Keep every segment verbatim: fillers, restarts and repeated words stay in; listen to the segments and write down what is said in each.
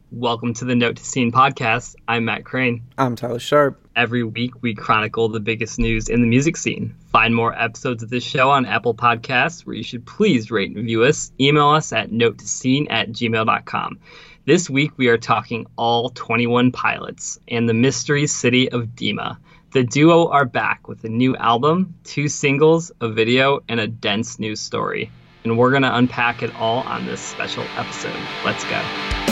Welcome to the Note to Scene podcast. I'm Matt Crane. I'm Tyler Sharp. Every week we chronicle the biggest news in the music scene. Find more episodes of this show on Apple Podcasts, where you should please rate and review us. Email us at note to scene at gmail dot com. This week we are talking all twenty-one Pilots and the mystery city of Dima. The duo are back with a new album, two singles, a video, and a dense news story. And we're going to unpack it all on this special episode. Let's go.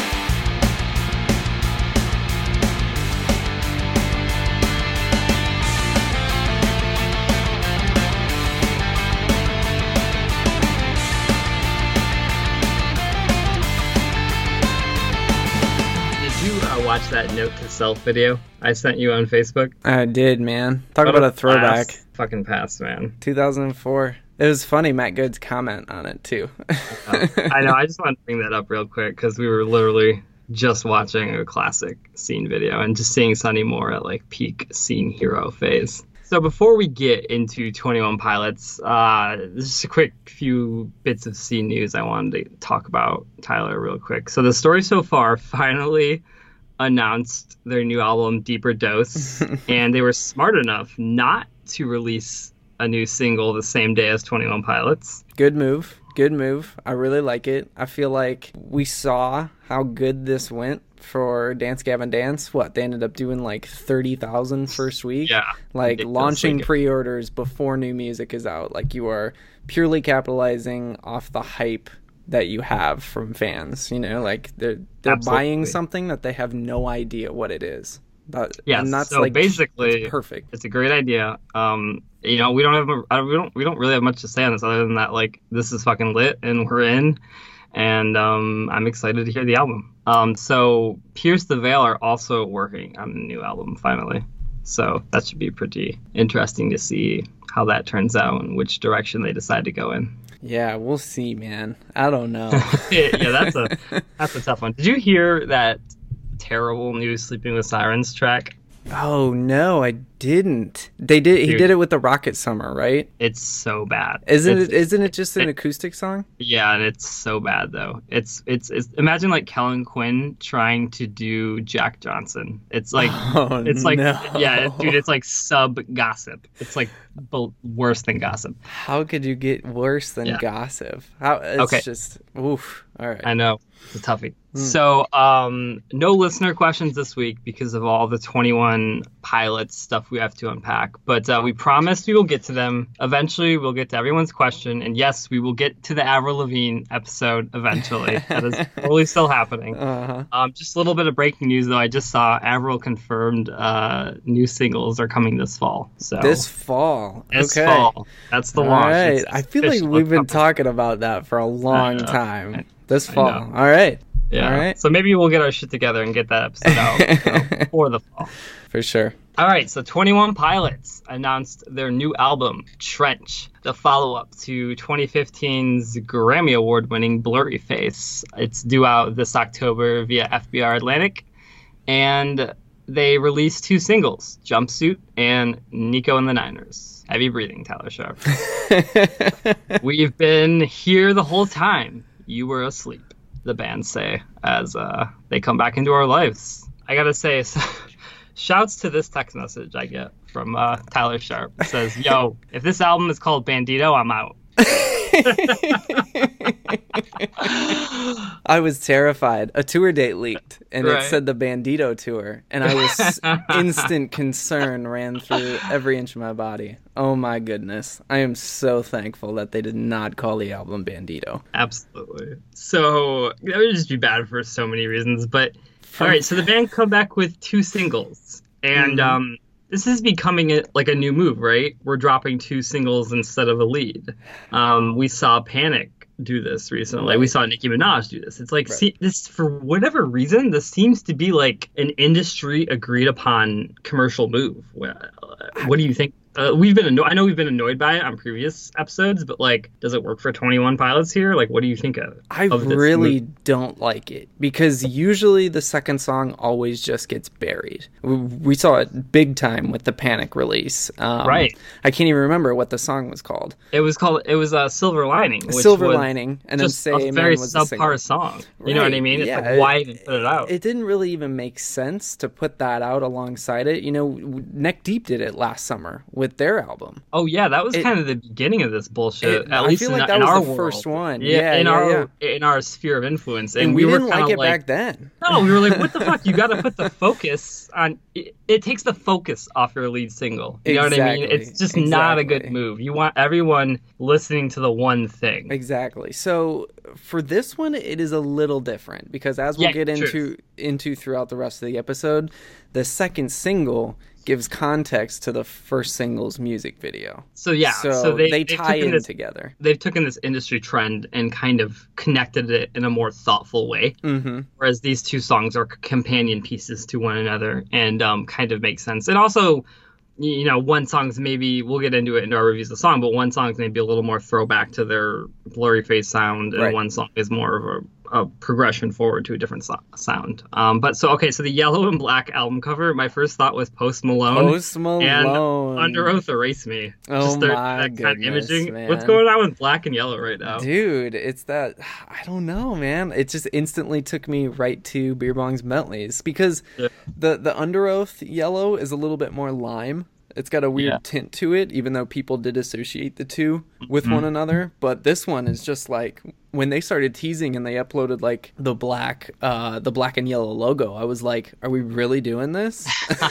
Watch that Note to Self video I sent you on Facebook? I did, man. Talk what about a a throwback. Past, fucking past, man. two thousand four. It was funny, Matt Good's comment on it, too. uh, I know, I just want to bring that up real quick, because we were literally just watching a classic scene video and just seeing Sonny Moore at, like, peak scene hero phase. So before we get into twenty-one Pilots, uh, just a quick few bits of scene news I wanted to talk about, Tyler, real quick. So the story so far finally announced their new album, Deeper Dose, and they were smart enough not to release a new single the same day as twenty-one Pilots. Good move. Good move. I really like it. I feel like we saw how good this went for Dance Gavin Dance. What, they ended up doing like thirty thousand first week? Yeah. Like launching pre-orders before new music is out. Like you are purely capitalizing off the hype that you have from fans, you know, like they're they're Absolutely. buying something that they have no idea what it is. But yeah, and that's so like basically it's perfect. It's a great idea. Um, you know, we don't have a, we don't we don't really have much to say on this other than that, like, this is fucking lit and we're in, and um, I'm excited to hear the album. Um, so Pierce the Veil are also working on a new album finally, so that should be pretty interesting to see how that turns out and which direction they decide to go in. Yeah, we'll see, man. I don't know. yeah, that's a that's a tough one. Did you hear that terrible new Sleeping with Sirens track? Oh no, I didn't. They did. Dude, he did it with the Rocket Summer, right? It's so bad. Isn't it's, it? Isn't it just an it, acoustic song? Yeah, and it's so bad though. It's, it's it's imagine like Kellen Quinn trying to do Jack Johnson. It's like oh, it's like no. yeah, dude. It's like sub gossip. It's like worse than gossip. How could you get worse than yeah. gossip? How? It's okay. just oof. All right. I know. It's a toughie. Mm. So, um, no listener questions this week because of all the twenty-one Pilots stuff we have to unpack. But uh, we promised we will get to them. Eventually, we'll get to everyone's question. And yes, we will get to the Avril Lavigne episode eventually. That is totally still happening. Uh-huh. Um, just a little bit of breaking news, though. I just saw Avril confirmed uh, new singles are coming this fall. So This fall. This okay. fall. That's the all launch. Right. It's I feel like we've been talking about that for a long time. I, this fall. All right. Yeah. All right. So maybe we'll get our shit together and get that episode out you know, before the fall. For sure. All right. So twenty-one Pilots announced their new album, Trench, the follow-up to twenty fifteen's Grammy Award-winning Blurry Face. It's due out this October via F B R Atlantic. And they released two singles, Jumpsuit and Nico and the Niners. Heavy breathing, Tyler Sharp. We've been here the whole time. You were asleep, the band say, as uh, they come back into our lives. I gotta say, so, shouts to this text message I get from uh, Tyler Sharp. It says, yo, if this album is called Bandito, I'm out. I was terrified. A tour date leaked, and right. it said the Bandito tour, and I was instant concern ran through every inch of my body. Oh my goodness. I am so thankful that they did not call the album Bandito. Absolutely. So that would just be bad for so many reasons, but all right, so the band come back with two singles, and mm-hmm. um this is becoming a, like a new move, right? We're dropping two singles instead of a lead. Um, we saw Panic do this recently. Right. We saw Nicki Minaj do this. It's like, right. see, this, for whatever reason, this seems to be like an industry agreed upon commercial move. What, what do you think? Uh, we've been anno- I know we've been annoyed by it on previous episodes, but like, does it work for twenty-one Pilots here? Like, what do you think of? I of this really movie? don't like it because usually the second song always just gets buried. We, we saw it big time with the Panic release. Um, Right. I can't even remember what the song was called. It was called. It was a uh, Silver Lining. Which Silver was Lining, and then just Say a Amen very was the single. subpar song. You know what I Right, mean? It's yeah, like, why even put it out? It didn't really even make sense to put that out alongside it. You know, Neck Deep did it last summer with their album. Oh yeah, that was It- kind of the beginning of this bullshit. It- at I least feel in, like that in was our the world. first one. Yeah, Yeah, in yeah, our in our sphere of influence, and, And we, we, were didn't kind like of it like, back then. no, we were like, what the fuck? You got to put the focus on. It, it takes the focus off your lead single. You know what I mean? Exactly, It's just not a good exactly. move. You want everyone listening to the one thing. Exactly. So for this one, it is a little different because as we'll Yeah, get into true. into throughout the rest of the episode, the second single gives context to the first single's music video. So yeah, so, so they, they they've tie taken in this, together. They've taken this industry trend and kind of connected it in a more thoughtful way. Mm-hmm. Whereas these two songs are companion pieces to one another and um, kind of make sense. And also, you know, one song's maybe, we'll get into it in our reviews of the song, but one song's maybe a little more throwback to their Blurry Face sound, and Right. one song is more of a, a progression forward to a different so- sound. Um, but so, okay, so the yellow and black album cover, my first thought was Post Malone. Post Malone. And Under Oath Erase Me. Oh Just their- my that kind of goodness, imaging. man. What's going on with black and yellow right now? Dude, it's that I don't know, man. It just instantly took me right to Beer Bongs and Bentleys because Yeah. the the Under Oath yellow is a little bit more lime. It's got a weird Yeah. tint to it, even though people did associate the two with Mm-hmm. one another. But this one is just like when they started teasing and they uploaded like the black, uh, the black and yellow logo. I was like, "Are we really doing this?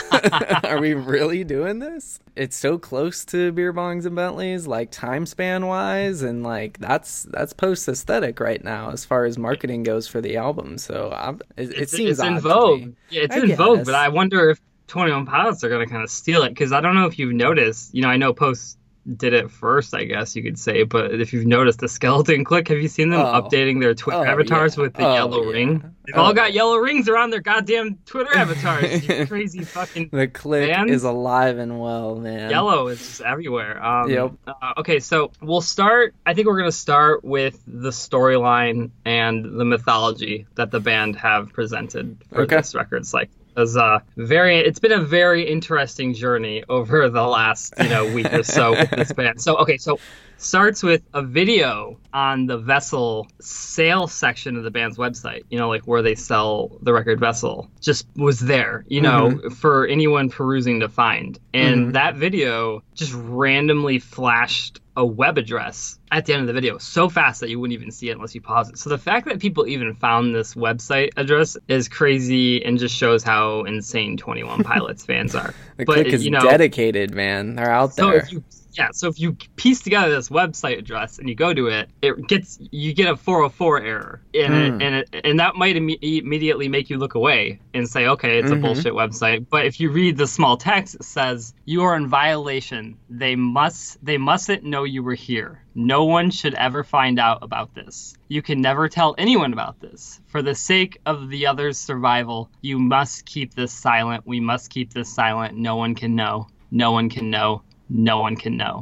Are we really doing this?" It's so close to Beer Bongs and Bentleys, like time span wise, and like that's that's post aesthetic right now as far as marketing goes for the album. So I'm, it, it It's, seems it's in odd to vogue. me. Yeah, it's I in vogue, guess. but I wonder if twenty-one Pilots are going to kind of steal it, because I don't know if you've noticed, you know, I know Post did it first, I guess you could say, but if you've noticed the Skeleton Click, have you seen them Oh. updating their Twitter Oh, avatars yeah. with the Oh, yellow yeah. ring? They've Oh, all got yeah. yellow rings around their goddamn Twitter avatars. You crazy fucking The click Fans? is alive and well, man. yellow is just everywhere. Um, Yep. uh, okay, so we'll start. I think we're going to start with the storyline and the mythology that the band have presented for Okay. this record cycle. As uh, very, it's been a very interesting journey over the last you know week or so with this band. So okay, so starts with a video on the Vessel sales section of the band's website. You know, like where they sell the record Vessel. Just was there, you know, for anyone perusing to find. And Mhm. that video just randomly flashed a web address at the end of the video so fast that you wouldn't even see it unless you pause it. So the fact that people even found this website address is crazy and just shows how insane twenty-one Pilots fans are. The But, click is you know, dedicated, man. They're out so there. if you yeah, so if you piece together this website address and you go to it, it gets you get a four oh four error, and Hmm. it, and it, and that might imme- immediately make you look away and say, okay, it's Mhm. a bullshit website. But if you read the small text, it says you are in violation. They must they mustn't know you were here. No one should ever find out about this. You can never tell anyone about this. For the sake of the other's survival, you must keep this silent. We must keep this silent. No one can know. No one can know. No one can know.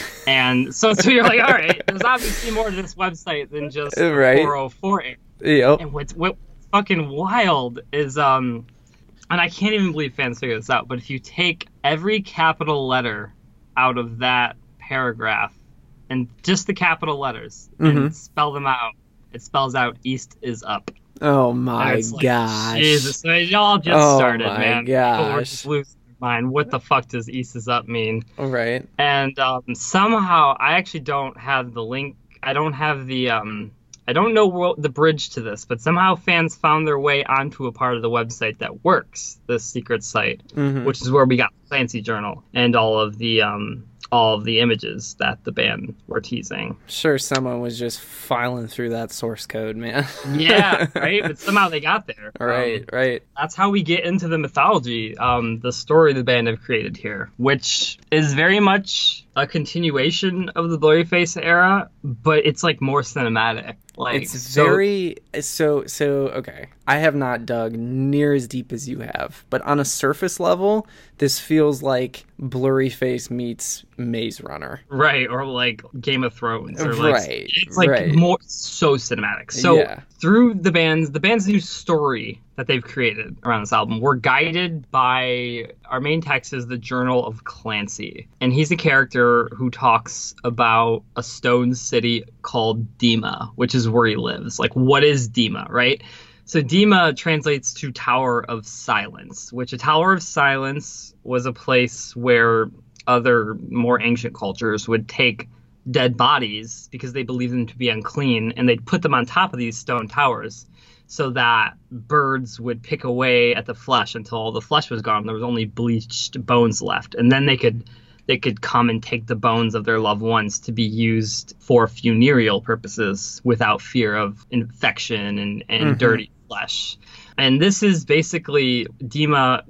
And so, so you're like, all right, there's obviously more to this website than just Right. four oh four. Yep. And what's what's fucking wild is, um, and I can't even believe fans figure this out, but if you take every capital letter out of that paragraph and just the capital letters Mhm. and spell them out, it spells out East is up. Oh And my it's like, gosh. Jesus, so it all just Oh started, my man. People were gosh. just losing their mind. What the fuck does East is up mean? All right. And um, somehow I actually don't have the link. I don't have the. Um, I don't know where, the bridge to this, but somehow fans found their way onto a part of the website that works. This secret site, Mhm. which is where we got Clancy Journal and all of the um, all of the images that the band were teasing. Sure, someone was just filing through that source code, man. Yeah, right. But somehow they got there. Right, Um, right. that's how we get into the mythology, um, the story the band have created here, which is very much a continuation of the Blurry Face era, but it's like more cinematic. Like, It's so- very so so okay. I have not dug near as deep as you have, but on a surface level, this feels like Blurry Face meets Maze Runner. right, or like Game of Thrones, or like Right, it's like right. more so cinematic. So Yeah. through the band's the band's new story that they've created around this album, we're guided by our main text is the Journal of Clancy, and he's a character who talks about a stone city called Dima, which is where he lives. Like, what is Dima, right? So Dima translates to Tower of Silence, which a Tower of Silence was a place where other more ancient cultures would take dead bodies because they believed them to be unclean, and they'd put them on top of these stone towers so that birds would pick away at the flesh until all the flesh was gone. There was only bleached bones left, and then they could they could come and take the bones of their loved ones to be used for funereal purposes without fear of infection and, and Mhm. dirty flesh. And this is basically Dima.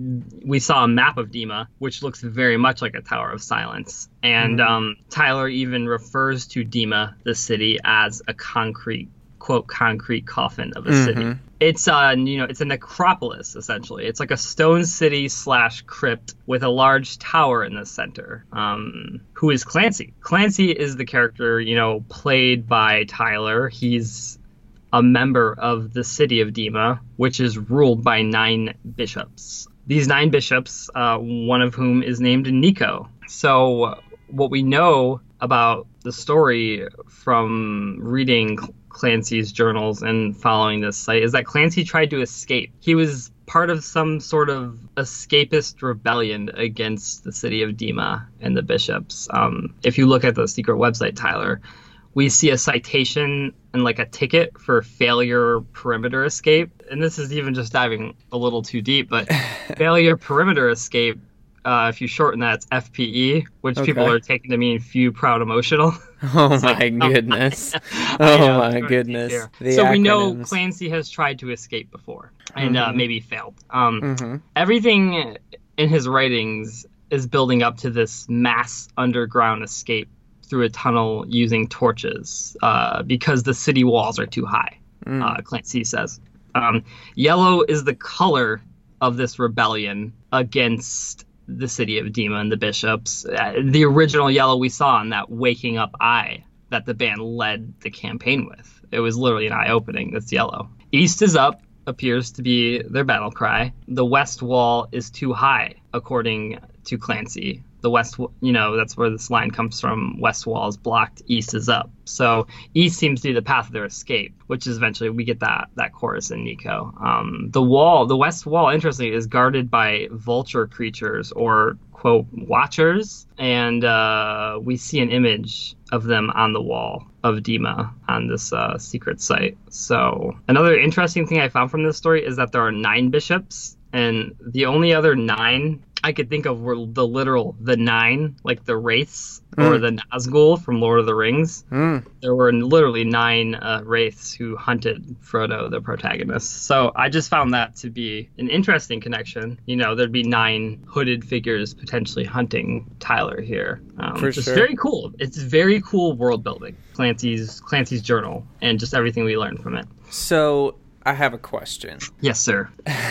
We saw a map of Dima, which looks very much like a Tower of Silence. And Mhm. um, Tyler even refers to Dima, the city, as a concrete, quote, concrete coffin of a city. Mhm. It's uh, you know, it's a necropolis essentially. It's like a stone city slash crypt with a large tower in the center. Um, who is Clancy? Clancy is the character, you know, played by Tyler. He's a member of the city of Dima, which is ruled by nine bishops. These nine bishops, uh, one of whom is named Nico. So what we know about the story from reading Clancy's journals and following this site is that Clancy tried to escape. He was part of some sort of escapist rebellion against the city of Dima and the bishops. Um, if you look at the secret website, Tyler, we see a citation and like a ticket for failure perimeter escape. And this is even just diving a little too deep, but failure perimeter escape, uh, if you shorten that, it's F P E, which Okay. people are taking to mean few, proud, emotional. Oh It's my like, oh, goodness. I Oh know, my it's really goodness. deep here. The So we know acronyms. Clancy has tried to escape before and uh, Mhm. maybe failed. Um, Mhm. Everything in his writings is building up to this mass underground escape through a tunnel using torches uh, because the city walls are too high, Mm. uh, Clancy says. Um, yellow is the color of this rebellion against the city of Dima and the bishops. Uh, the original yellow we saw in that waking up eye that the band led the campaign with. It was literally an eye opening. That's yellow. East is up appears to be their battle cry. The west wall is too high, according to Clancy. The west, you know, that's where this line comes from. West wall is blocked, east is up. So east seems to be the path of their escape, which is eventually we get that that chorus in Nico. Um, the wall, the west wall, interestingly, is guarded by vulture creatures or quote watchers, and uh, we see an image of them on the wall of Dima on this uh, secret site. So another interesting thing I found from this story is that there are nine bishops, and the only other nine I could think of were the literal the nine, like the wraiths or Mm. the Nazgul from Lord of the Rings. Mm. There were literally nine uh, wraiths who hunted Frodo, the protagonist. So I just found that to be an interesting connection. You know, there'd be nine hooded figures potentially hunting Tyler here. Um, For just sure. very cool. It's very cool world building. Clancy's Clancy's journal and just everything we learned from it. So I have a question. Yes, sir.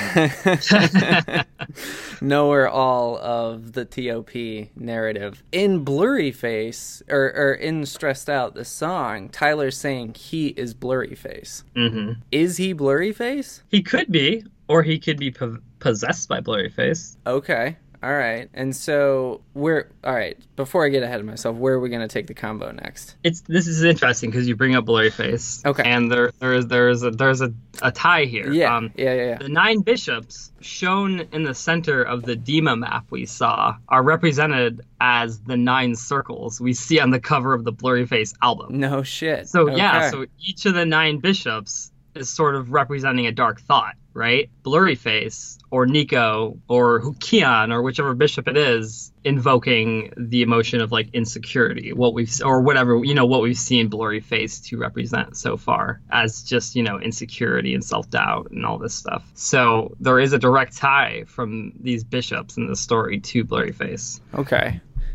Know all of the T O P narrative. In Blurry Face, or, or in Stressed Out, the song, Tyler's saying he is Blurry Face. hmm Is he Blurry Face? He could be, or he could be po- possessed by Blurryface. Okay. All right. And so we're all right. Before I get ahead of myself, where are we going to take the combo next? It's this is interesting because you bring up Blurryface. Okay. And there there is there is a there's a, a tie here. Yeah. Um, yeah. Yeah. Yeah. The nine bishops shown in the center of the Dima map we saw are represented as the nine circles we see on the cover of the Blurryface album. No shit. So yeah, Okay. so each of the nine bishops is sort of representing a dark thought, right? Blurryface or Nico or Hukian or whichever bishop it is, invoking the emotion of like insecurity, what we've or whatever you know what we've seen Blurryface to represent so far as just you know insecurity and self doubt and all this stuff. So there is a direct tie from these bishops in the story to Blurryface. Okay.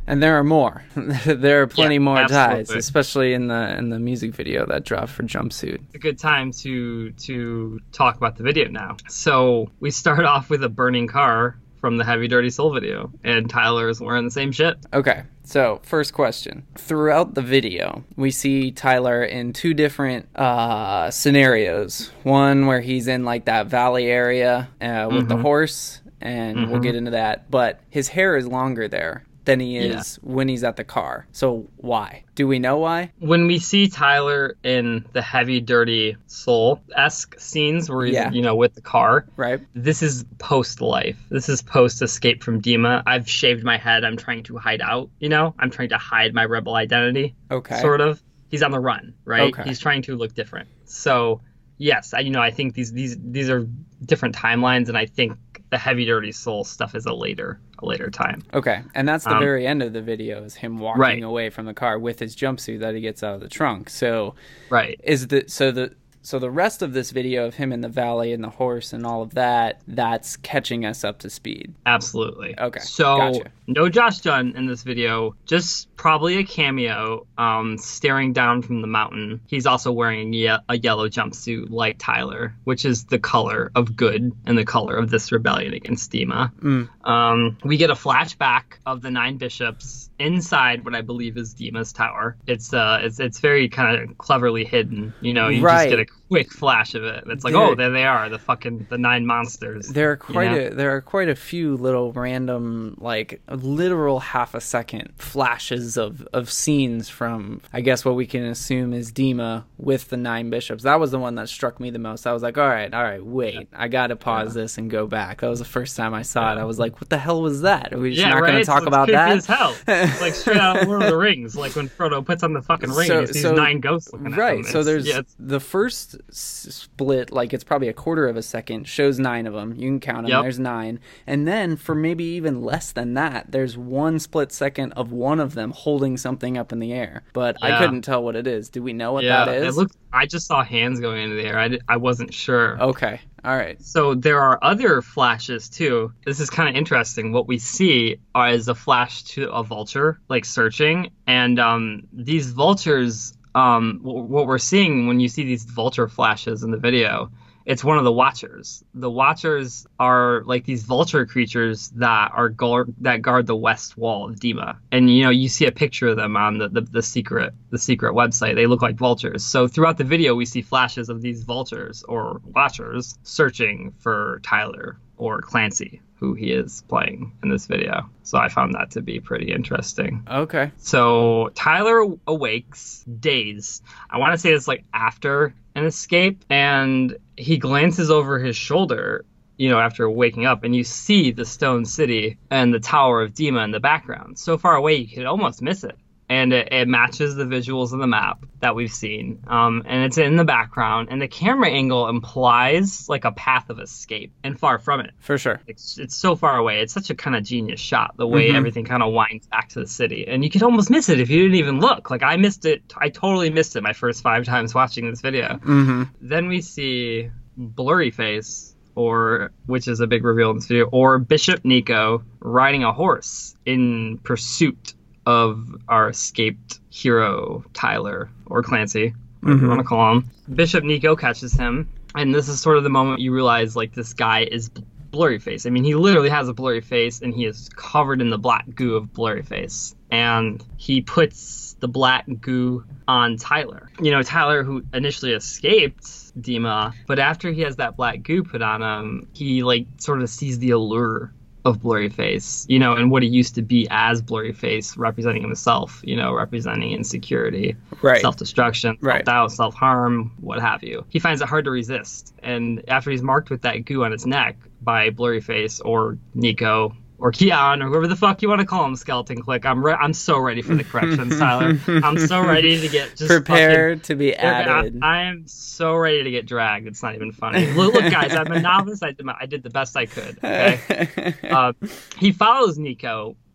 And there are more. There are plenty Yeah, more absolutely. ties, especially in the in the music video that dropped for Jumpsuit. A good time to to talk about the video now. So we start off with a burning car from the Heavy Dirty Soul video, and Tyler is wearing the same shit. Okay, so first question. Throughout the video, we see Tyler in two different uh, scenarios. One where he's in like that valley area uh, with the Mhm. horse, and we'll Mhm. get into that. But his hair is longer there than he is Yeah. when he's at the car. So why? Do we know why? When we see Tyler in the Heavy Dirty Soul-esque scenes where he's, Yeah. you know, with the car, Right? this is post-life. This is post-escape from Dima. I've shaved my head. I'm trying to hide out, you know? I'm trying to hide my rebel identity, Okay. sort of. He's on the run, right? Okay. He's trying to look different. So, yes, I, you know, I think these these these are different timelines, and I think the Heavy Dirty Soul stuff is a later a later time. Okay, and that's the Um, very end of the video is him walking Right. away from the car with his jumpsuit that he gets out of the trunk. So Right. is the so the so the rest of this video of him in the valley and the horse and all of that, that's catching us up to speed. Absolutely. Okay, So gotcha. no Josh Dunn in this video, just probably a cameo, um, staring down from the mountain. He's also wearing ye- a yellow jumpsuit like Tyler, which is the color of good and the color of this rebellion against Dima. Mm. Um, we get a flashback of the nine bishops inside what I believe is Dima's tower. It's uh, it's it's very kind of cleverly hidden. You know, you Right. just get a quick flash of it. It's like, There- oh, there they are, the fucking the nine monsters. There are quite know? a there are quite a few little random, like literal half a second flashes of, of scenes from, I guess, what we can assume is Dima with the nine bishops. That was the one that struck me the most. I was like, all right, all right, wait, I gotta pause Yeah. this and go back. That was the first time I saw it. I was like, what the hell was that? Are we just Yeah, not right? gonna talk It's- it's about creepy that? as hell. It's like straight out of Lord of the Rings, like when Frodo puts on the fucking ring So- and he sees so- nine ghosts looking at him. Right, so It's- there's yeah, it's- the first s- split, like it's probably a quarter of a second, shows nine of them. You can count them. Yep. There's nine, and then for maybe even less than that, there's one split second of one of them holding something up in the air. But I Yeah. couldn't tell what it is. Do we know what yeah, that is? it looked. I just saw hands going into the air. I, di- I wasn't sure. Okay, all right. So there are other flashes too. This is kind of interesting. What we see are, is a flash to a vulture, like searching, and um, these vultures. Um, w- what we're seeing when you see these vulture flashes in the video, it's one of the Watchers. The Watchers are like these vulture creatures that are guard that guard the west wall of Dima, and you know you see a picture of them on the, the the secret the secret website. They look like vultures. So throughout the video, we see flashes of these vultures or Watchers searching for Tyler or Clancy, who he is playing in this video. So I found that to be pretty interesting. Okay. So Tyler awakes dazed. I want to say it's like after an escape, and he glances over his shoulder, you know, after waking up, and you see the stone city and the Tower of Dima in the background. So far away, you could almost miss it. And it, it matches the visuals of the map that we've seen. Um, and it's in the background, and the camera angle implies like a path of escape, and far from it. For sure. It's, it's so far away. It's such a kind of genius shot, the way Mhm. everything kind of winds back to the city. And you could almost miss it if you didn't even look. Like, I missed it. I totally missed it my first five times watching this video. Mm-hmm. Then we see Blurry Face, or which is a big reveal in this video, or Bishop Nico riding a horse in pursuit of our escaped hero, Tyler, or Clancy, whatever Mhm. you want to call him. Bishop Nico catches him, and this is sort of the moment you realize, like, this guy is Blurry Face. I mean, he literally has a blurry face, and he is covered in the black goo of Blurry Face. And he puts the black goo on Tyler. You know, Tyler, who initially escaped Dima, but after he has that black goo put on him, he, like, sort of sees the allure of Blurry Face, you know, and what he used to be as Blurry Face, representing himself, you know, representing insecurity, Right. self-destruction, Right. self-doubt, self-harm, what have you. He finds it hard to resist. And after he's marked with that goo on his neck by Blurry Face or Nico or Keon or whoever the fuck you want to call him, Skeleton Click, I'm re- I'm so ready for the corrections, Tyler. I'm so ready to get just Prepared to be fucking, added. I, I am so ready to get dragged. It's not even funny. Look, look guys, I'm a novice. I did, my, I did the best I could. Okay. Uh, he follows Nico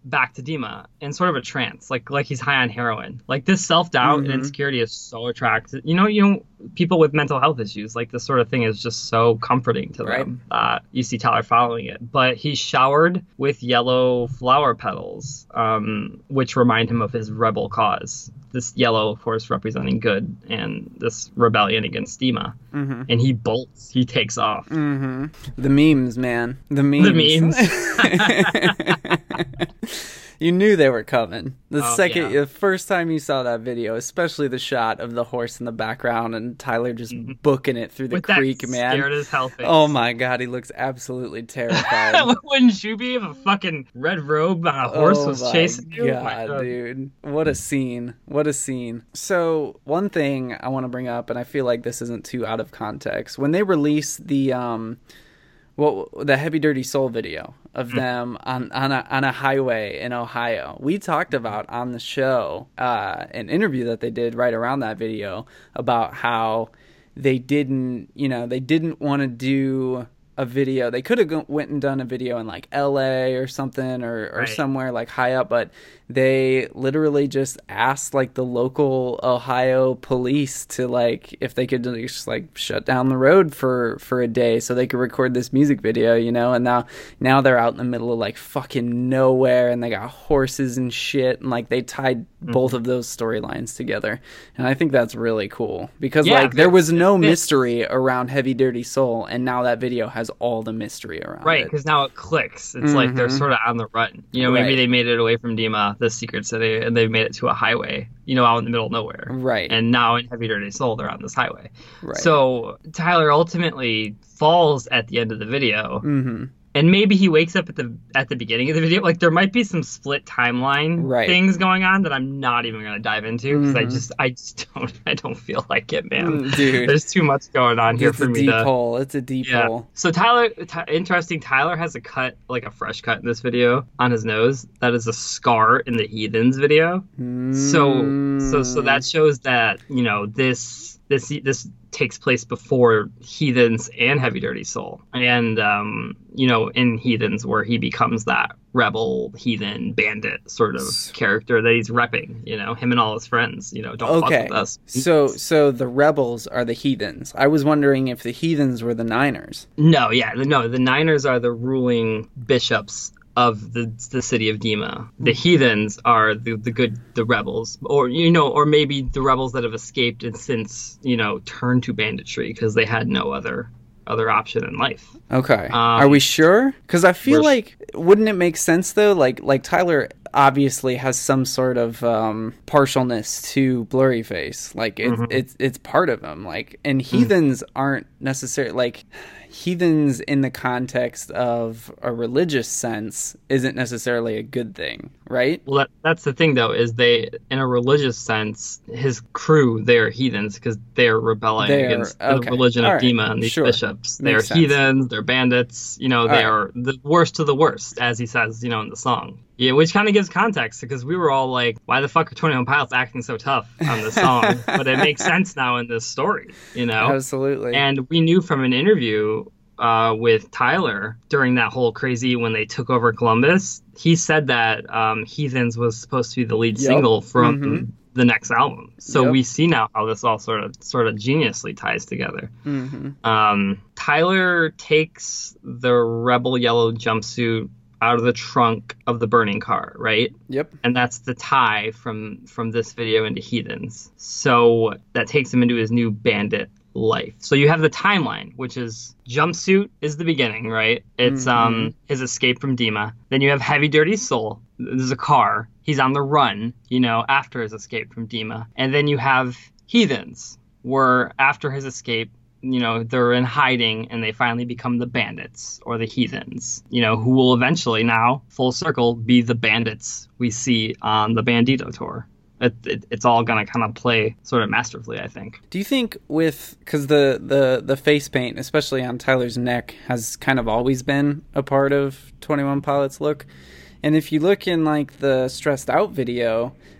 back to Dima in sort of a trance, like like he's high on heroin. Like this self-doubt Mm-hmm. and insecurity is so attractive. You know, you know, people with mental health issues, like this sort of thing is just so comforting to Right. them that you see Tyler following it. But he's showered with yellow flower petals, um, which remind him of his rebel cause. This yellow, of course, representing good and this rebellion against Dima. Mm-hmm. And he bolts. He takes off. Mm-hmm. The memes, man. The memes. The memes. You knew they were coming. The Oh, second, yeah. the first time you saw that video, especially the shot of the horse in the background and Tyler just booking it through the With creek, that man. scared as hell face. Oh my god, he looks absolutely terrified. Wouldn't you be if a fucking red robe on a horse Oh was my chasing you? Oh my God, God. dude. What a scene. What a scene. So, one thing I want to bring up, and I feel like this isn't too out of context. When they released the um what the Heavy Dirty Soul video of Hmm. them on on a, on a highway in Ohio, we talked about on the show uh an interview that they did right around that video about how they didn't, you know, they didn't want to do a video. They could have go- went and done a video in like L A or something, or, or Right. somewhere like high up, but they literally just asked like the local Ohio police to like if they could just like shut down the road for for a day so they could record this music video, you know. And now now they're out in the middle of like fucking nowhere, and they got horses and shit, and like they tied both of those storylines together, and I think that's really cool because Yeah, like there was no it- mystery around Heavy Dirty Soul, and now that video has all the mystery around Right, it. because now it clicks. It's like they're Mhm. sort of on the run. You know, maybe Right. they made it away from Dima, the secret city, and they made it to a highway, you know, out in the middle of nowhere. Right. And now in Heavy Dirty Soul, they're on this highway. Right. So Tyler ultimately falls at the end of the video. Mm-hmm. And maybe he wakes up at the at the beginning of the video. Like there might be some split timeline Right. things going on that I'm not even going to dive into because I Mhm. just I just don't I don't feel like it, man. Mm, dude. There's too much going on here It's for a me deep to. hole. It's a deep Yeah. hole. So Tyler, t- interesting. Tyler has a cut, like a fresh cut in this video on his nose. That is a scar in the Heathens video. So so so Mm. that shows that you know this this this takes place before Heathens and Heavy Dirty Soul, and um you know in Heathens where he becomes that rebel heathen bandit sort of character that he's repping. You know him and all his friends. You know don't Okay. fuck with us. So so the rebels are the heathens. I was wondering if the heathens were the Niners. No, yeah, the- no. The Niners are the ruling bishops of the the city of Dima. The heathens are the the good the rebels, or you know, or maybe the rebels that have escaped and since you know turned to banditry because they had no other other option in life. Okay. Um, Are we sure? Because I feel we're- like wouldn't it make sense though? Like like Tyler obviously has some sort of um, partialness to Blurryface. Like it's Mhm. it's it's part of him. Like and heathens aren't necessarily like heathens in the context of a religious sense isn't necessarily a good thing, right? Well, that, that's the thing though, is they in a religious sense, his crew they're heathens because they're rebelling They're- against the okay. religion of All right. Dima and these Sure. bishops. They're Makes sense. heathens, they're bandits. You know, they All are the worst of the worst, as he says. You know, in the song. Yeah, which kind of gives context because we were all like, "Why the fuck are twenty-one Pilots acting so tough on this song?" But it makes sense now in this story, you know. Absolutely. And we knew from an interview uh, with Tyler during that whole crazy when they took over Columbus, he said that um, Heathens was supposed to be the lead Yep. single from Mhm. the next album. So Yep. we see now how this all sort of sort of geniusly ties together. hmm Um, Tyler takes the rebel yellow jumpsuit out of the trunk of the burning car, right? Yep. And that's the tie from from this video into Heathens. So that takes him into his new bandit life. So you have the timeline, which is jumpsuit is the beginning, right? It's Mhm. um his escape from Dima. Then you have Heavy Dirty Soul. There's a car. He's on the run, you know, after his escape from Dima. And then you have Heathens, where after his escape, you know, they're in hiding and they finally become the bandits or the heathens, you know, who will eventually now, full circle, be the bandits we see on the Bandito tour. It, it, it's all going to kind of play sort of masterfully, I think. Do you think with because the, the the face paint, especially on Tyler's neck, has kind of always been a part of twenty-one Pilots look? And if you look in like the Stressed Out video,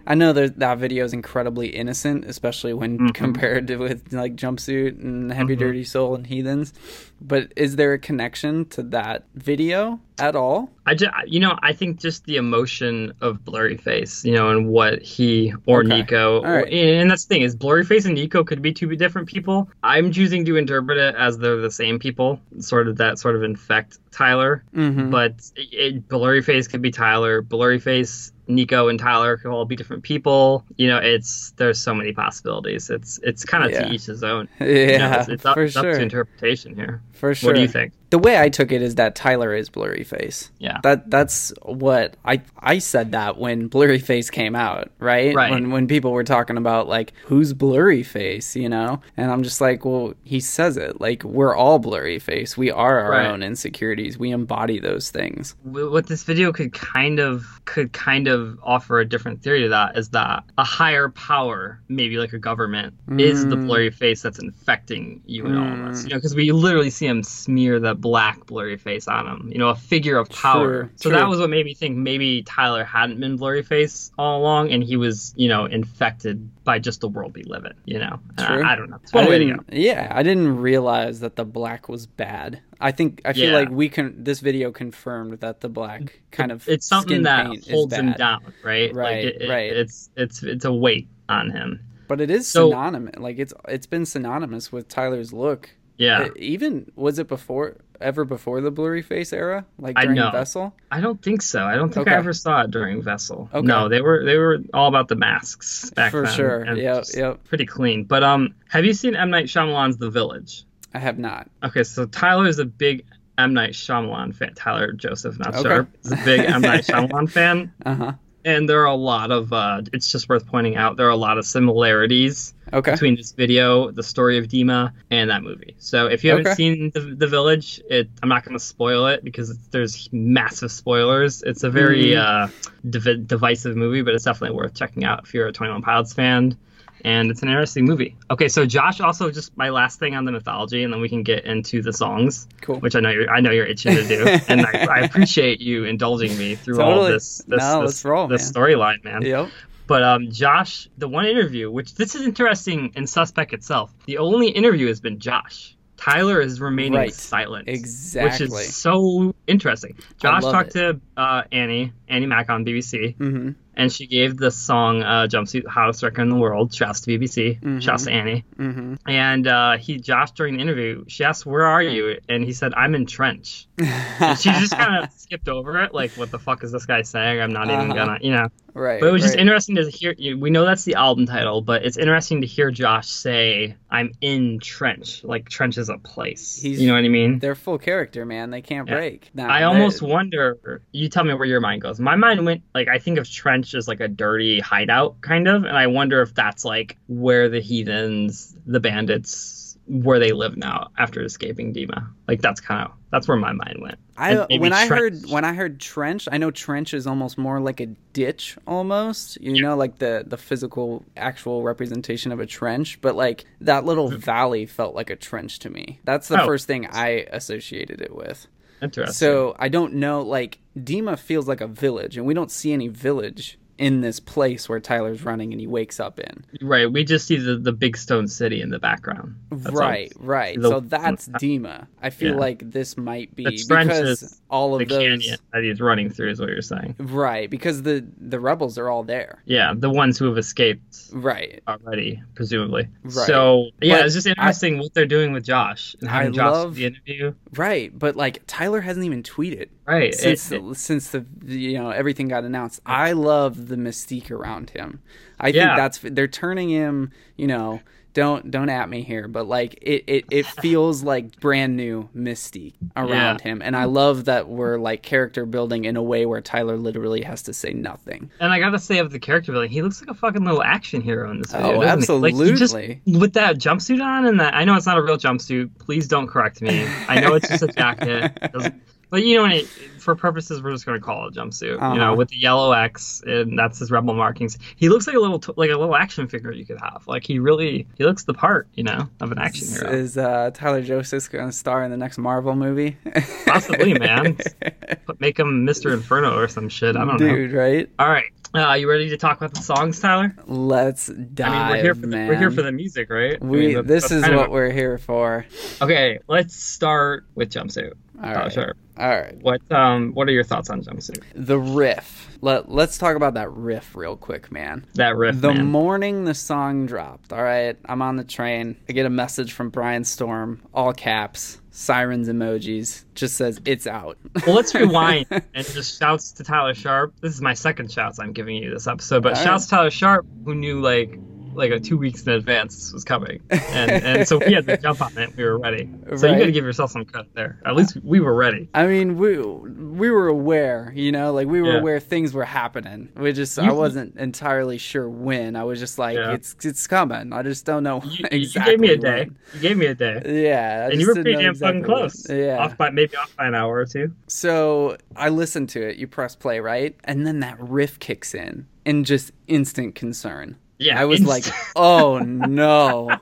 I know that that video is incredibly innocent, especially when Mm-hmm. compared to with like Jumpsuit and Heavy Mm-hmm. Dirty Soul and Heathens. But is there a connection to that video at all? I just, you know, I think just the emotion of Blurryface, you know, and what he or Okay. Nico, All right. and that's the thing is Blurryface and Nico could be two different people. I'm choosing to interpret it as they're the same people, sort of that sort of infect Tyler. Mhm. But it, Blurryface could be Tyler. Blurryface, Nico, and Tyler could all be different people. You know, it's there's so many possibilities. It's it's kind of Yeah. to each his own. Yeah, You know, it's, it's up, for it's up sure. to interpretation here. For sure. What do you think? The way I took it is that Tyler is Blurryface. Yeah. That that's what I I said that when Blurryface came out, right? Right. When when people were talking about like who's Blurryface, you know? And I'm just like, well, he says it. Like we're all Blurryface. We are our Right. own insecurities. We embody those things. What this video could kind of could kind of offer a different theory to that is that a higher power, maybe like a government, is the Mm. blurry face that's infecting you and all of us. Mm. You know, because we literally see him smear that black blurry face on him. You know, a figure of power. True, so true. that was what made me think maybe Tyler hadn't been blurry face all along, and he was, you know, infected by just the world we live in. You know, And True. I, I don't know. It's one I way to didn't- go. Yeah, I didn't realize that the black was bad. I think I feel Yeah. like we can. This video confirmed that the black kind of It's something skin that paint is holds him bad. down, right? Right, Like it, it- right. It's it's it's a weight on him. But it is So- synonymous. Like it's it's been synonymous with Tyler's look. Yeah. It- even was it before ever before the blurry face era, like I during know. Vessel? I don't think so. I don't think Okay. I ever saw it during Vessel. Okay. No, they were they were all about the masks back For then. sure. and Yep, just yep. Pretty clean. But um, have you seen M Night Shyamalan's The Village? I have not. Okay, so Tyler is a big M Night Shyamalan fan. Tyler Joseph, not Okay. sure, is a big M Night Shyamalan fan. Uh huh. And there are a lot of. Uh, it's just worth pointing out there are a lot of similarities Okay. between this video, the story of Dima, and that movie. So if you haven't Okay. seen the, the Village, it I'm not going to spoil it because there's massive spoilers. It's a very Mhm. uh, div- divisive movie, but it's definitely worth checking out if you're a twenty-one Pilots fan. And it's an interesting movie. Okay, so Josh, also just my last thing on the mythology, and then we can get into the songs, Cool. which I know you're I know you're itching to do, and I, I appreciate you indulging me through all Totally. this this No, this, let's roll, this man. storyline, man. Yep. But um, Josh, the one interview, which this is interesting in Suspect itself, the only interview has been Josh. Tyler is remaining Right. silent. Exactly. Which is so interesting. Josh love talked it. to uh, Annie, Annie Mac on B B C, Mm-hmm. and she gave the song uh, Jumpsuit Hottest Record in the World. Shouts to B B C. Mhm. Shouts to Annie. Mm-hmm. And uh, he, Josh, during the interview, she asked, "Where are you?" And he said, "I'm in Trench." And she just kind of skipped over it, like, "What the fuck is this guy saying? I'm not even Uh-huh. gonna," you know. Right. But it was just right. interesting to hear. We know that's the album title, but it's interesting to hear Josh say, "I'm in Trench." Like Trench is a place. He's- you know what I mean? They're full character, man. They can't Yeah. break. Nah, I they- almost wonder. You tell me where your mind goes. My mind went like I think of Trench as like a dirty hideout, kind of, and I wonder if that's like where the heathens, the bandits, where they live now after escaping Dima. Like that's kind of that's where my mind went. And I maybe when I Trench- heard when I heard trench, I know trench is almost more like a ditch almost. You know, like the the physical actual representation of a trench, but like that little valley felt like a trench to me. That's the Oh. first thing I associated it with. Interesting. So I don't know, like Dima feels like a village, and we don't see any village in this place where Tyler's running and he wakes up in. Right, we just see the, the big stone city in the background. That's all. Right, right. The- so that's Dima. I feel Yeah. like this might be That's French because is all The of those canyon that he's running through is what you're saying. right, because the the rebels are all there. Yeah, the ones who have escaped Right. already, presumably. Right. So yeah, But it's just interesting what they're doing with Josh and having I Josh love- do the interview. Right, but like Tyler hasn't even tweeted Right. since it- the, since the you know everything got announced. I love the mystique around him. I think Yeah. that's they're turning him, you know, don't don't at me here, but like it it, it feels like brand new mystique around him, and I love that we're like character building in a way where Tyler literally has to say nothing. And I gotta say, of the character building, he looks like a fucking little action hero in this video. Oh, doesn't he? Like, he just, absolutely. with that jumpsuit on, and that I know it's not a real jumpsuit. Please don't correct me. I know it's just a jacket. It doesn't- But you know, what I- for purposes, we're just going to call it a jumpsuit. Uh-huh. You know, with the yellow X, and that's his rebel markings. He looks like a little, t- like a little action figure you could have. Like he really, he looks the part, you know, of an action Is, hero. is uh, Tyler Joseph going to star in the next Marvel movie? Possibly, man. P- make him Mister Inferno or some shit. I don't Dude, know. right? All right. Uh, you ready to talk about the songs, Tyler? Let's dive, I mean, we're here for the, man. we're here for the music, right? I We mean, that- this that's is kind of what a- we're here for. Okay, let's start with Jumpsuit. All Oh, right. sure. All right. What um what are your thoughts on Jumpsuit? The riff. Let Let's talk about that riff real quick, man. That riff, The man. morning the song dropped, all right, I'm on the train. I get a message from Brian Storm, all caps, sirens emojis, just says it's out. Well, let's rewind and just shouts to Tyler Sharp. This is my second shouts I'm giving you this episode, but All shouts right. to Tyler Sharp, who knew like like a two weeks in advance this was coming, and and so we had to jump on it. We were ready. So you Right. got to give yourself some credit there. At least we were ready. I mean, we we were aware, you know, like we were Yeah. aware things were happening. We just, I You- wasn't entirely sure when. I was just like, Yeah. it's it's coming. I just don't know You, exactly. you gave me a day. when. You gave me a day. Yeah, I And just you were didn't pretty know damn exactly fucking when. close. Yeah. Off by maybe off by an hour or two. So I listened to it. You press play, right? And then that riff kicks in, and just instant concern. Yeah. I was inst- like, oh no.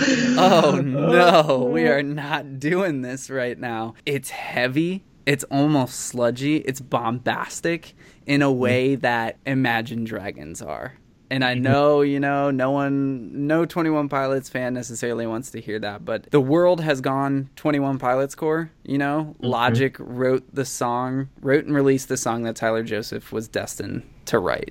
Oh no, we are not doing this right now. It's heavy. It's almost sludgy. It's bombastic in a way that Imagine Dragons are. And I know, you know, no one, no twenty-one Pilots fan necessarily wants to hear that, but the world has gone twenty-one Pilots core, you know? Mm-hmm. Logic wrote the song, wrote and released the song that Tyler Joseph was destined to write.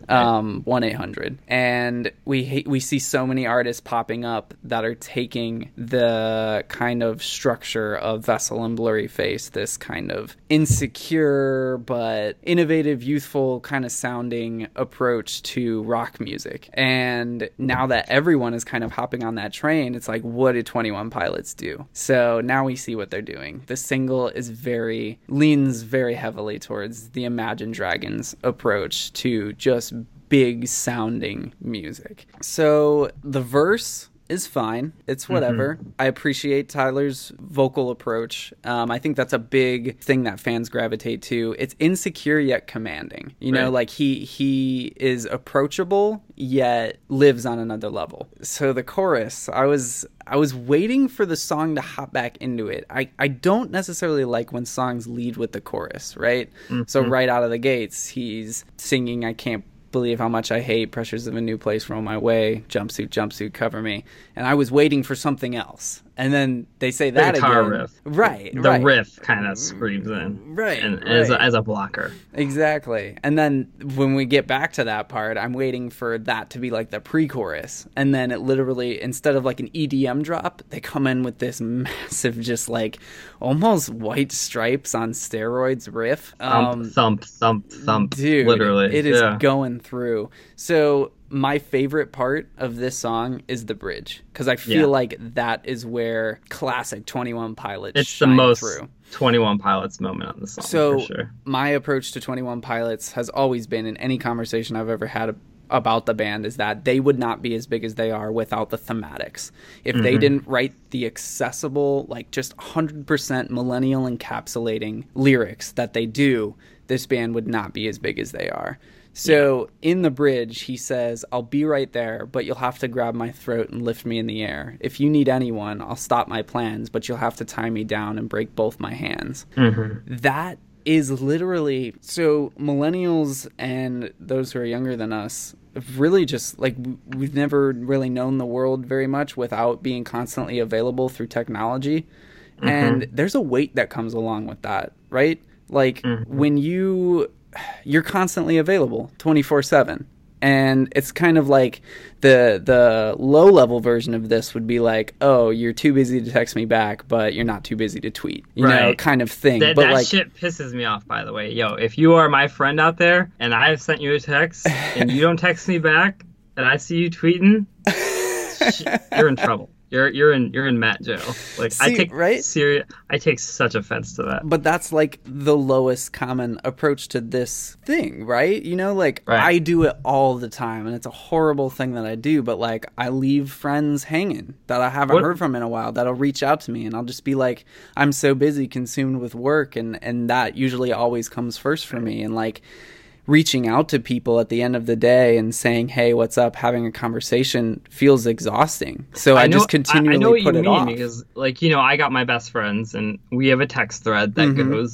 Um, one eight hundred. And we ha- we see so many artists popping up that are taking the kind of structure of Vessel and Blurry Face, this kind of insecure but innovative, youthful kind of sounding approach to rock music. And now that everyone is kind of hopping on that train, it's like, what did twenty-one Pilots do? So now we see what they're doing. The single is very, leans very heavily towards the Imagine Dragons approach to just big sounding music. So the verse is fine. It's whatever. Mm-hmm. I appreciate Tyler's vocal approach. Um, I think that's a big thing that fans gravitate to. It's insecure yet commanding. You know, right. like he he is approachable yet lives on another level. So the chorus, I was I was waiting for the song to hop back into it. I, I don't necessarily like when songs lead with the chorus, right? Mm-hmm. So right out of the gates, he's singing I Can't Believe How Much I Hate, Pressures of a New Place Roll My Way, Jumpsuit, Jumpsuit, Cover Me. And I was waiting for something else. And then they say that the guitar again. riff. Right, the right. riff kind of screams in. Right, and, right. As, a, as a blocker. Exactly. And then when we get back to that part, I'm waiting for that to be like the pre-chorus. And then it literally, instead of like an E D M drop, they come in with this massive, just like almost White Stripes on steroids riff. Um, thump, thump, thump. Dude, literally. It is yeah. going through. So my favorite part of this song is the bridge, because I feel Yeah. like that is where classic twenty-one Pilots It's shine the most through. twenty-one Pilots moment on the song, So for sure. my approach to twenty-one Pilots has always been, in any conversation I've ever had about the band, is that they would not be as big as they are without the thematics. If mm-hmm. they didn't write the accessible, like just one hundred percent millennial encapsulating lyrics that they do, this band would not be as big as they are. So yeah. in the bridge, he says, I'll be right there, but you'll have to grab my throat and lift me in the air. If you need anyone, I'll stop my plans, but you'll have to tie me down and break both my hands. Mm-hmm. That is literally, so millennials and those who are younger than us really just, like, we've never really known the world very much without being constantly available through technology. Mm-hmm. And there's a weight that comes along with that, right? Like, mm-hmm. when you... you're constantly available twenty-four seven, and it's kind of like the the low level version of this would be like, oh, you're too busy to text me back, but you're not too busy to tweet, you right. know, kind of thing. That, but that like, shit pisses me off, by the way. Yo, if you are my friend out there and I have sent you a text and you don't text me back and I see you tweeting, you're in trouble. You're you're in you're in Matt jail. Like See, I take right? serious. I take such offense to that. But that's like the lowest common approach to this thing, right? You know, like right. I do it all the time, and it's a horrible thing that I do. But like I leave friends hanging that I haven't what? heard from in a while that'll reach out to me, and I'll just be like, I'm so busy, consumed with work, and and that usually always comes first for me. And like, reaching out to people at the end of the day and saying, hey, what's up, having a conversation feels exhausting. So I, I know, just continually I, I know what put you it mean, off. Because, like, you know, I got my best friends and we have a text thread that mm-hmm. goes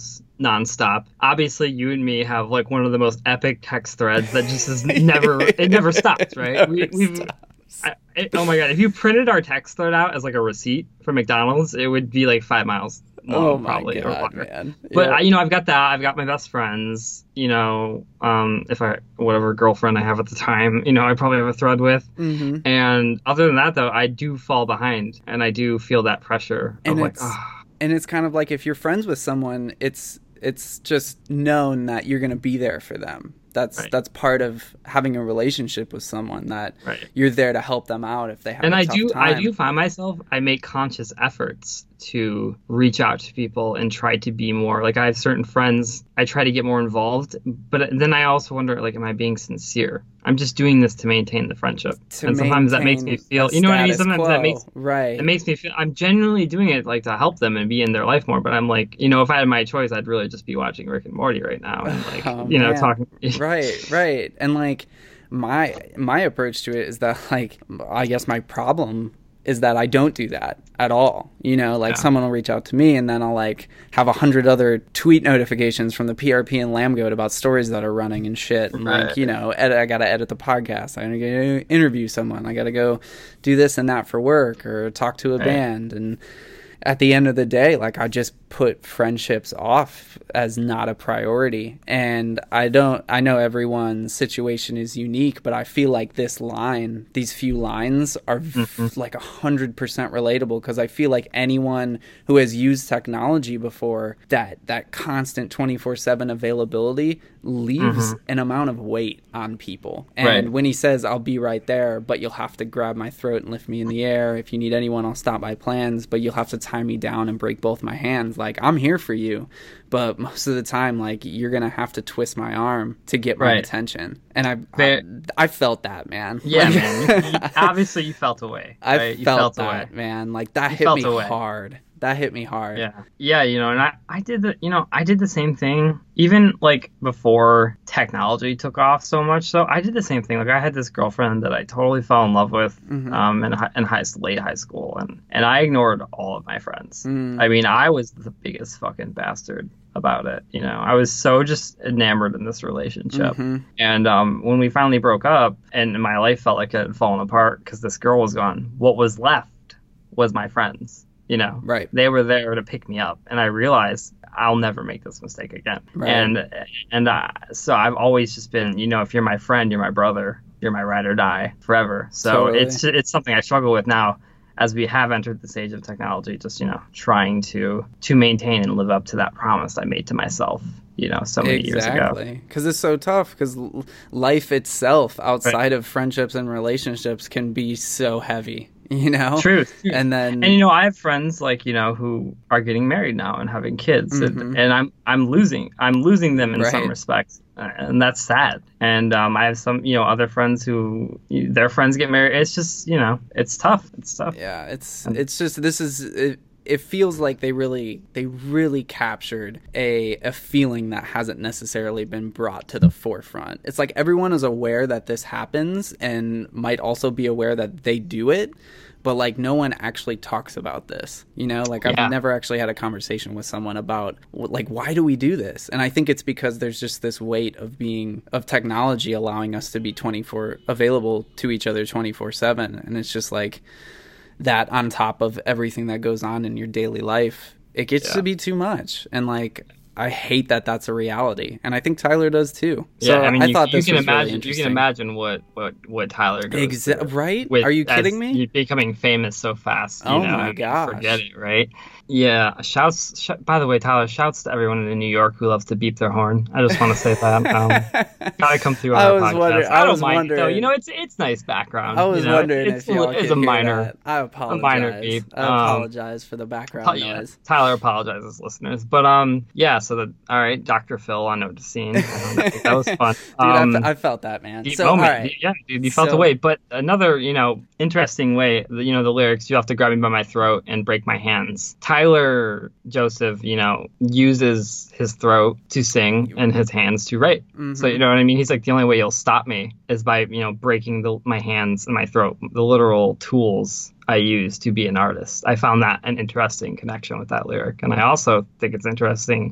nonstop. Obviously, you and me have like one of the most epic text threads that just is never, it never stops, right? Never we, we've, I, it, oh my God, if you printed our text thread out as like a receipt for McDonald's, it would be like five miles long, oh my probably. God, or longer. man. But yeah. I, you know, I've got that. I've got my best friends. You know, um, if I whatever girlfriend I have at the time, you know, I probably have a thread with. Mm-hmm. And other than that, though, I do fall behind, and I do feel that pressure of and like, it's, oh. and it's kind of like if you're friends with someone, it's it's just known that you're going to be there for them. That's right. that's part of having a relationship with someone, that right. you're there to help them out if they have and a I tough do time. I do find myself I make conscious efforts to reach out to people and try to be more like, I have certain friends I try to get more involved, but then I also wonder, like, am I being sincere? I'm just doing this to maintain the friendship, To and sometimes that makes me feel, you know what I mean? Sometimes quo. that makes right. it makes me feel I'm genuinely doing it like to help them and be in their life more. But I'm like, you know, if I had my choice, I'd really just be watching Rick and Morty right now and like, Oh, you know, man. talking. right, right, and like my my approach to it is that, like, I guess my problem is that I don't do that at all. You know, like, yeah. someone will reach out to me and then I'll like have a hundred other tweet notifications from the P R P and Lambgoat about stories that are running and shit. And right. like, you know, edit, I got to edit the podcast. I got to interview someone. I got to go do this and that for work or talk to a right. band. And at the end of the day, like, I just put friendships off as not a priority. And I don't, I know everyone's situation is unique, but I feel like this line, these few lines are mm-hmm. f- like a hundred percent relatable, because I feel like anyone who has used technology before, that, that constant twenty-four seven availability leaves mm-hmm. an amount of weight on people. And right. when he says, I'll be right there, but you'll have to grab my throat and lift me in the air. If you need anyone, I'll stop my plans, but you'll have to tie me down and break both my hands. Like, I'm here for you, but most of the time, like, you're gonna have to twist my arm to get my right. attention. And I, I, I felt that, man. Yeah, like, man. You, you, obviously, you felt away. I right? you felt, felt that, away. man. Like, that you hit me away. hard. That hit me hard. Yeah, yeah. You know, and I, I did the, you know, I did the same thing. Even like before technology took off so much, so I did the same thing. Like, I had this girlfriend that I totally fell in love with, mm-hmm. um, in in high late high school, and and I ignored all of my friends. Mm. I mean, I was the biggest fucking bastard about it. You know, I was so just enamored in this relationship. Mm-hmm. And um, when we finally broke up and my life felt like it had fallen apart because this girl was gone, what was left was my friends. You know, right. They were there to pick me up. And I realized I'll never make this mistake again. Right. And and uh, so I've always just been, you know, if you're my friend, you're my brother, you're my ride or die forever. So totally. it's it's something I struggle with now as we have entered this age of technology, just, you know, trying to to maintain and live up to that promise I made to myself, you know, so many exactly. years ago. Exactly. Because it's so tough, because life itself outside right. of friendships and relationships can be so heavy. You know, truth, truth. And then, and you know, I have friends like, you know, who are getting married now and having kids, mm-hmm. and, and I'm I'm losing I'm losing them in right. some respects, and that's sad. And um, I have some, you know, other friends who their friends get married. It's just, you know, it's tough. It's tough. Yeah, it's and, it's just this is. It, It feels like they really, they really captured a a feeling that hasn't necessarily been brought to the forefront. It's like everyone is aware that this happens and might also be aware that they do it, but like no one actually talks about this. You know, like I've yeah. never actually had a conversation with someone about like, why do we do this? And I think it's because there's just this weight of being of technology allowing us to be twenty-four available to each other twenty-four seven, and it's just like. That on top of everything that goes on in your daily life, it gets yeah. to be too much. And like, I hate that that's a reality, and I think Tyler does too. So yeah, I mean, I you, thought you this can was imagine. really you can imagine what what what Tyler goes Exa- through. Right? With, Are you kidding me? You're becoming famous so fast. You oh know, my I mean, gosh! Forget it, right? Yeah. Shouts. Sh- by the way, Tyler, shouts to everyone in New York who loves to beep their horn. I just want to say that. Um, gotta come through on I our was podcast. Wondering, I, I don't was mind wondering. it, though. You know, it's it's nice background. I was you know? wondering it's, if y'all it's could a hear minor. that. I apologize. A minor beep. I apologize um, for the background yeah, noise. Tyler apologizes, listeners. But um, yeah. So the all right, Doctor Phil on Note to Scene. That was fun. Dude, um, I, I felt that, man. Deep so, moment. all right. Yeah, dude, you felt so, away. But another, you know, interesting way. You know, the lyrics. You have to grab me by my throat and break my hands. Tyler Joseph, you know, uses his throat to sing and his hands to write. Mm-hmm. So you know what I mean. He's like, the only way you'll stop me is by, you know, breaking the, my hands and my throat, the literal tools I use to be an artist. I found that an interesting connection with that lyric, and I also think it's interesting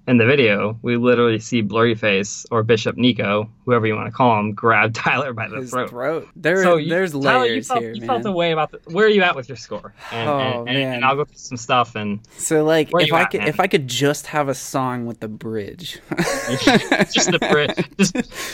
in the video, we literally see Blurryface or Bishop Nico, whoever you want to call him, grab Tyler by the His throat. throat. There, So you- there's Tyler, you layers felt, here, you man. felt a way about the, where are you at with your score? And, Oh, and, and, man. and I'll go through some stuff and So like, Where if you I at, could, man? if I could just have a song with the bridge, just the bridge. Just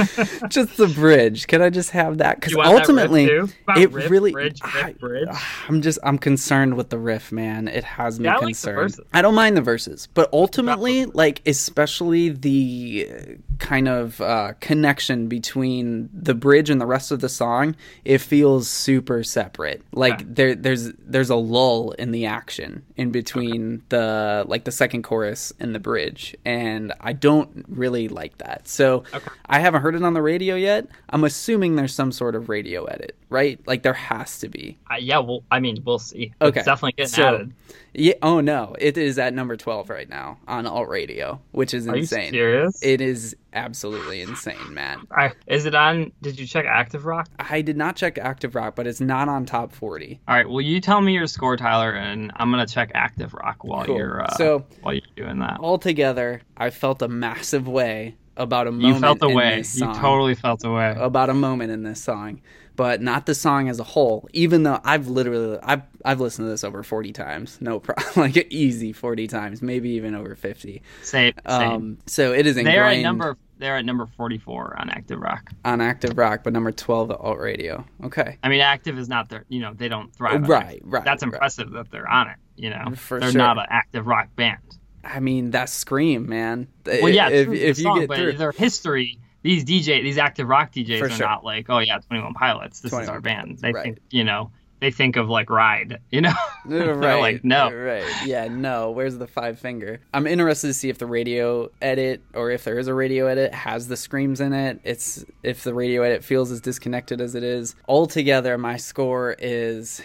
just the bridge. Could I just have that? Because You want that riff ultimately, too? About it riff, really. bridge, riff, I, bridge? I'm just, I'm concerned with the riff, man. It has me Yeah, I like the concerned. verses. I don't mind the verses, but ultimately, like, especially the uh, kind of uh, connection between the bridge and the rest of the song, it feels super separate. Like Okay. there, there's, there's a lull in the action in between okay. the like the second chorus and the bridge, and I don't really like that. So Okay. I haven't heard it on the radio yet. I'm assuming there's some sort of radio edit, right? Like there has to be. Uh, yeah, well, I mean, we'll see. Okay. It's definitely getting So- added. Yeah. Oh no, it is at number twelve right now on alt radio, which is Are you insane. serious? It is absolutely insane, man. I, is it on? Did you check Active Rock? I did not check Active Rock, but it's not on top forty. All right. Well, you tell me your score, Tyler, and I'm gonna check Active Rock while Cool. you're uh, So- while you're doing that. Altogether, I felt a massive way about a You moment felt the in way. this You song. totally felt the way. About a moment in this song, but not the song as a whole. Even though I've literally I've I've listened to this over forty times, no problem, like easy forty times, maybe even over fifty. Same. Same. Um, so it is ingrained they're at number. They're at number forty-four on Active Rock. on Active Rock, but number twelve at alt radio. Okay, I mean, Active is not their. You know, they don't thrive. on Right, it. right, That's right. impressive that they're on it. You know, For they're sure. not an Active Rock band. I mean that's Scream, man. Well, yeah, if, true, if the you song, get but through, their history, these D J, these Active Rock D Js For are sure. not like, oh yeah, twenty-one Pilots. This is twenty-one our band. They right. think, you know, they think of like Ride. You know, right, they're like, no. right, yeah, no. Where's the five finger? I'm interested to see if the radio edit, or if there is a radio edit, has the screams in it. It's if the radio edit feels as disconnected as it is. Altogether, my score is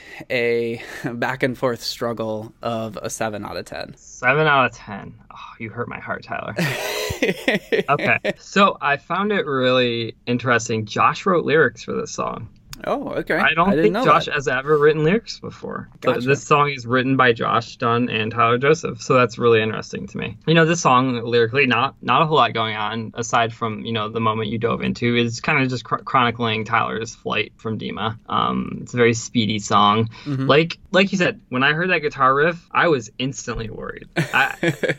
a back and forth struggle of a seven out of ten. Seven out of ten. Oh, you hurt my heart, Tyler. Okay, so I found it really interesting. Josh wrote lyrics for this song. Oh, okay. I don't didn't think know Josh that. has ever written lyrics before. But Gotcha. this song is written by Josh Dunn and Tyler Joseph, so that's really interesting to me. You know, this song lyrically, not not a whole lot going on aside from, you know, the moment you dove into. It's kind of just chro- chronicling Tyler's flight from Dima. Um, it's a very speedy song. Mhm. Like like you said, when I heard that guitar riff, I was instantly worried. I,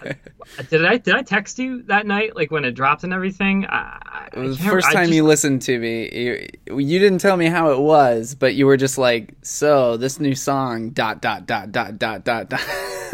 did I did I text you that night, like when it dropped and everything? I, I It was the can't- first I time just- you listened to me. You, you didn't tell me how it was, but you were just like, "So this new song, dot dot dot dot dot dot dot."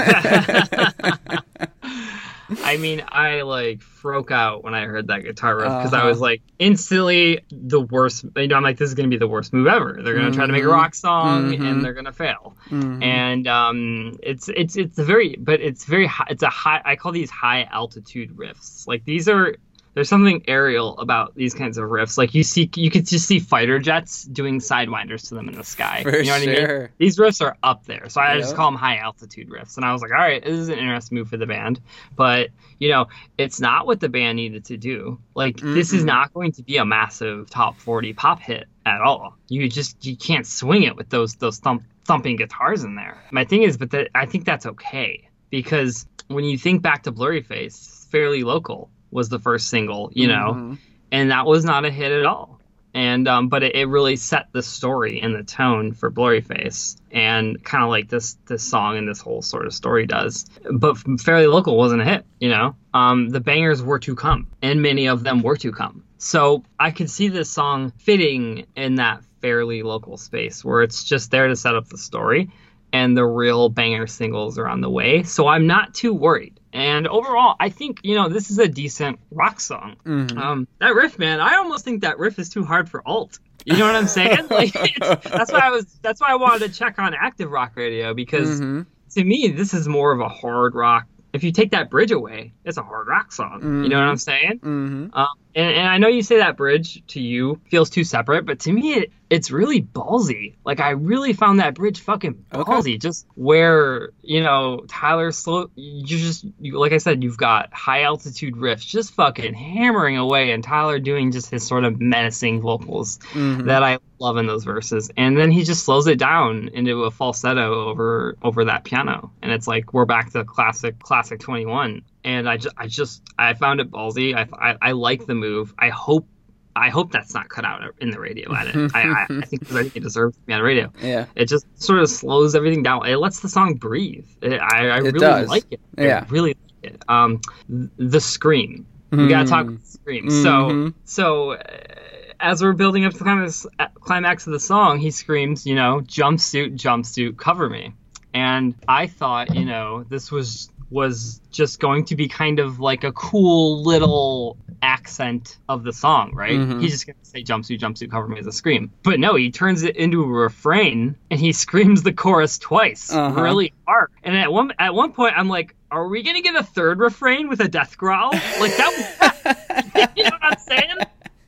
I mean, I like broke out when I heard that guitar riff because I Uh-huh. was like instantly the worst. You know, I'm like, this is gonna be the worst move ever. They're gonna try to make a Mhm. rock song Mhm. and they're gonna fail. Mhm. And um, it's it's it's a very, but it's very high. It's a high. I call these high altitude riffs. Like these are. There's something aerial about these kinds of riffs. Like you see, you could just see fighter jets doing sidewinders to them in the sky. For you know what I mean? sure. These riffs are up there, so I Yep. just call them high altitude riffs. And I was like, all right, this is an interesting move for the band, but you know, it's not what the band needed to do. Like this is Mm-mm. not going to be a massive top forty pop hit at all. You just you can't swing it with those those thump, thumping guitars in there. My thing is, but that I think that's okay because when you think back to Blurryface, Fairly Local was the first single, you know, Mhm. and that was not a hit at all. And um, but it, it really set the story and the tone for Blurryface, and kind of like this this song and this whole sort of story does. But Fairly Local wasn't a hit, you know. Um, the bangers were to come, and many of them were to come. So I could see this song fitting in that Fairly Local space where it's just there to set up the story, and the real banger singles are on the way. So I'm not too worried. And overall, I think, you know, this is a decent rock song. Mhm. Um, that riff, man, I almost think that riff is too hard for alt. You know what I'm saying? Like, it's, that's why I was. That's why I wanted to check on Active Rock Radio because Mhm. to me, this is more of a hard rock. If you take that bridge away, it's a hard rock song. You know what I'm saying? Mhm. Um, and, and I know you say that bridge to you feels too separate, but to me, it, it's really ballsy. Like, I really found that bridge fucking Okay. ballsy. Just where, you know, Tyler slow, you just, you, like I said, you've got high altitude riffs just fucking hammering away, and Tyler doing just his sort of menacing vocals Mhm. that I love in those verses. And then he just slows it down into a falsetto over over that piano, and it's like we're back to classic classic twenty-one. and I just I just I found it ballsy. I I, I like the move. I hope. I hope that's not cut out in the radio edit. I, I, I think I think it deserves to be on the radio. Yeah. It just sort of slows everything down. It lets the song breathe. It, I, I It really does. like it. Yeah. I really like it. Um, the scream. We gotta talk about the scream. So Mhm. so uh, as we're building up to the climax, climax of the song, he screams, you know, jumpsuit, jumpsuit, cover me. And I thought, you know, this was was just going to be kind of like a cool little accent of the song, right? Mhm. He's just going to say jumpsuit, jumpsuit, cover me as a scream. But no, he turns it into a refrain and he screams the chorus twice Uh-huh. really hard. And at one at one point, I'm like, are we going to get a third refrain with a death growl? Like that was, you know what I'm saying?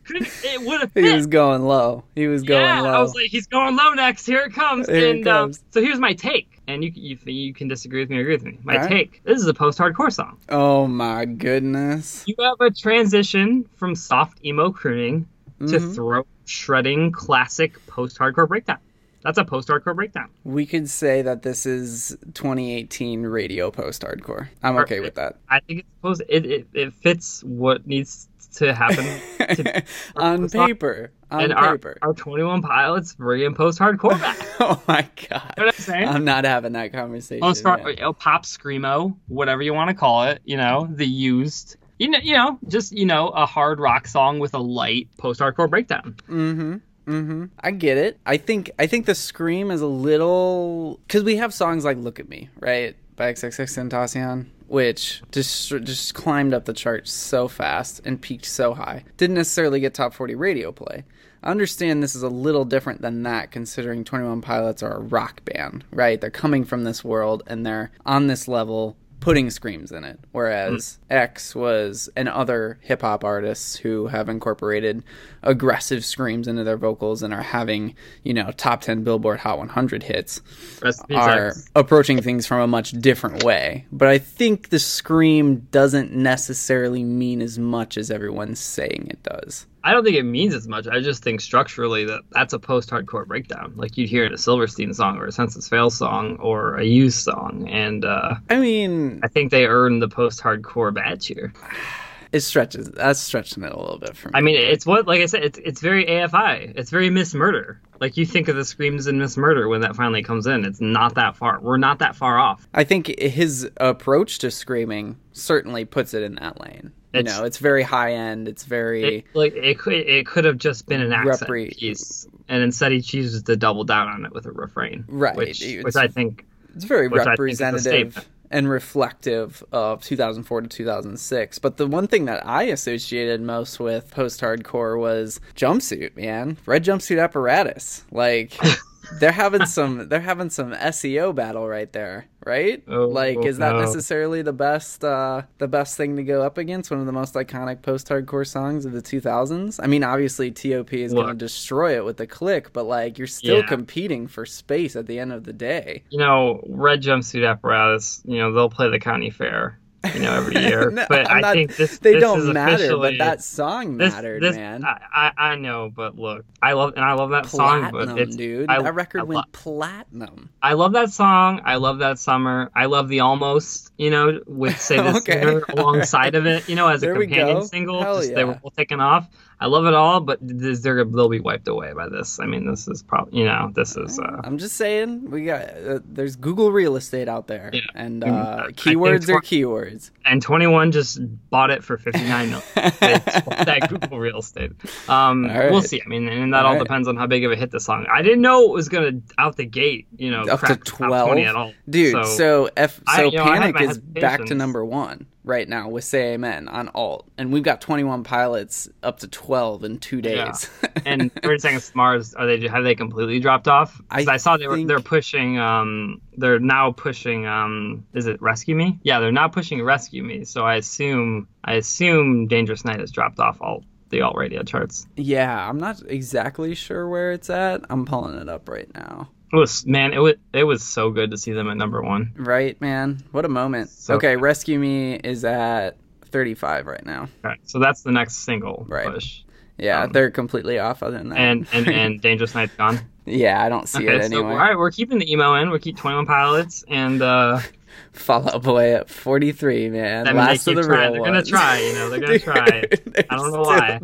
It would have fit. He was going low. He was going yeah, low. I was like, he's going low next. Here it comes. Here it and um, comes. so here's my take. And you, you you can disagree with me or agree with me. My All right. take. This is a post-hardcore song. Oh my goodness. You have a transition from soft emo crooning to Mhm. throat shredding classic post-hardcore breakdown. That's a post-hardcore breakdown. We could say that this is twenty eighteen radio post-hardcore. I'm okay with that. I think it's supposed it it, it fits what needs to happen to be On the song. paper. On and our, paper. our twenty-one Pilots bringing post-hardcore back. You Oh my god. know what I'm saying? I'm not having that conversation. Post hard, man. you know, pop screamo, whatever you want to call it. You know, the used. You know, you know, just you know, a hard rock song with a light post-hardcore breakdown. Mm-hmm. Mm-hmm. I get it. I think I think the scream is a little because we have songs like "Look at Me," right, by X X X Tentacion, which just just climbed up the charts so fast and peaked so high. Didn't necessarily get top forty radio play. I understand this is a little different than that, considering twenty-one Pilots are a rock band, right? They're coming from this world and they're on this level putting screams in it, whereas mm. X was and other hip-hop artists who have incorporated aggressive screams into their vocals and are having, you know, top ten Billboard Hot one hundred hits are X. approaching things from a much different way. But I think the scream doesn't necessarily mean as much as everyone's saying it does. I don't think it means as much. I just think structurally that that's a post-hardcore breakdown, like you'd hear in a Silverstein song or a Census Fail song or a Used song. And uh, I mean, I think they earned the post-hardcore badge here. It stretches. That's stretching it a little bit for me. I mean, it's what, like I said, it's it's very A F I. It's very Miss Murder. Like you think of the screams in Miss Murder when that finally comes in. It's not that far. We're not that far off. I think his approach to screaming certainly puts it in that lane. You It's- know, it's very high end. It's very It, like it could it could have just been an accent Repre- piece, and instead he chooses to double down on it with a refrain, Right. Which, It's- which I think it's very which I think is a representative statement. and reflective of two thousand four to two thousand six. But the one thing that I associated most with post-hardcore was jumpsuit, man. Red jumpsuit apparatus. Like they're having some they're having some S E O battle right there, right? Oh, like is that no. necessarily the best uh the best thing to go up against? One of the most iconic post-hardcore songs of the two thousands? I mean, obviously T O P is going to Look. destroy it with the click, but like you're still Yeah. competing for space at the end of the day. You know, Red Jumpsuit Apparatus. You know, they'll play the county fair. You know, every year. No, but I'm I not- think this they this don't is matter, officially- but that song this- mattered, this- man. I, I I know, but look, I love and I love that song, Platinum, but it's dude. I, that record I, went lo- platinum. I love that song. I love that summer. I love the almost. You know, with say this Okay. singer alongside of it. You know, as a There we companion go. single. Hell Just yeah. they were both taken off. I love it all, but this, they're they'll be wiped away by this. I mean, this is probably you know this is. Uh, I'm just saying, we got uh, there's Google real estate out there, Yeah. and Mm, uh, I think keywords are tw- keywords. and twenty-one just bought it for fifty-nine million. It's that Google real estate. Um, All right. We'll see. I mean, and that All all right. depends on how big of a hit the song. I didn't know it was gonna out the gate. You know, Up to crack the top twelve, twenty at all. dude. So, so F I- so you know, I have Panic my is back to hesitations. number one right now with Say Amen on alt, and we've got twenty-one Pilots up to twelve in two days. and thirty Seconds to Mars, are they have they completely dropped off? 'Cause I I, saw they were think- they're pushing. Um, they're now pushing. Um, is it Rescue Me? Yeah, they're now pushing Rescue Me. So I assume I assume Dangerous Night has dropped off all the alt radio charts. Yeah, I'm not exactly sure where it's at. I'm pulling it up right now. It was man, it was it was so good to see them at number one. Right, man. What a moment. So- okay, Rescue Me is at thirty-five right now. All right, so that's the next single Right. push. Yeah, Um, they're completely off other than that. And and and Dangerous Night's gone. yeah, I don't see Okay, it so anyway. all right, we're keeping the emo in. We're keep twenty-one Pilots and uh Fall Out Boy at forty-three, man. I mean, Last they of the keep trying. real They're ones. gonna try, you know. They're gonna try. I don't know why.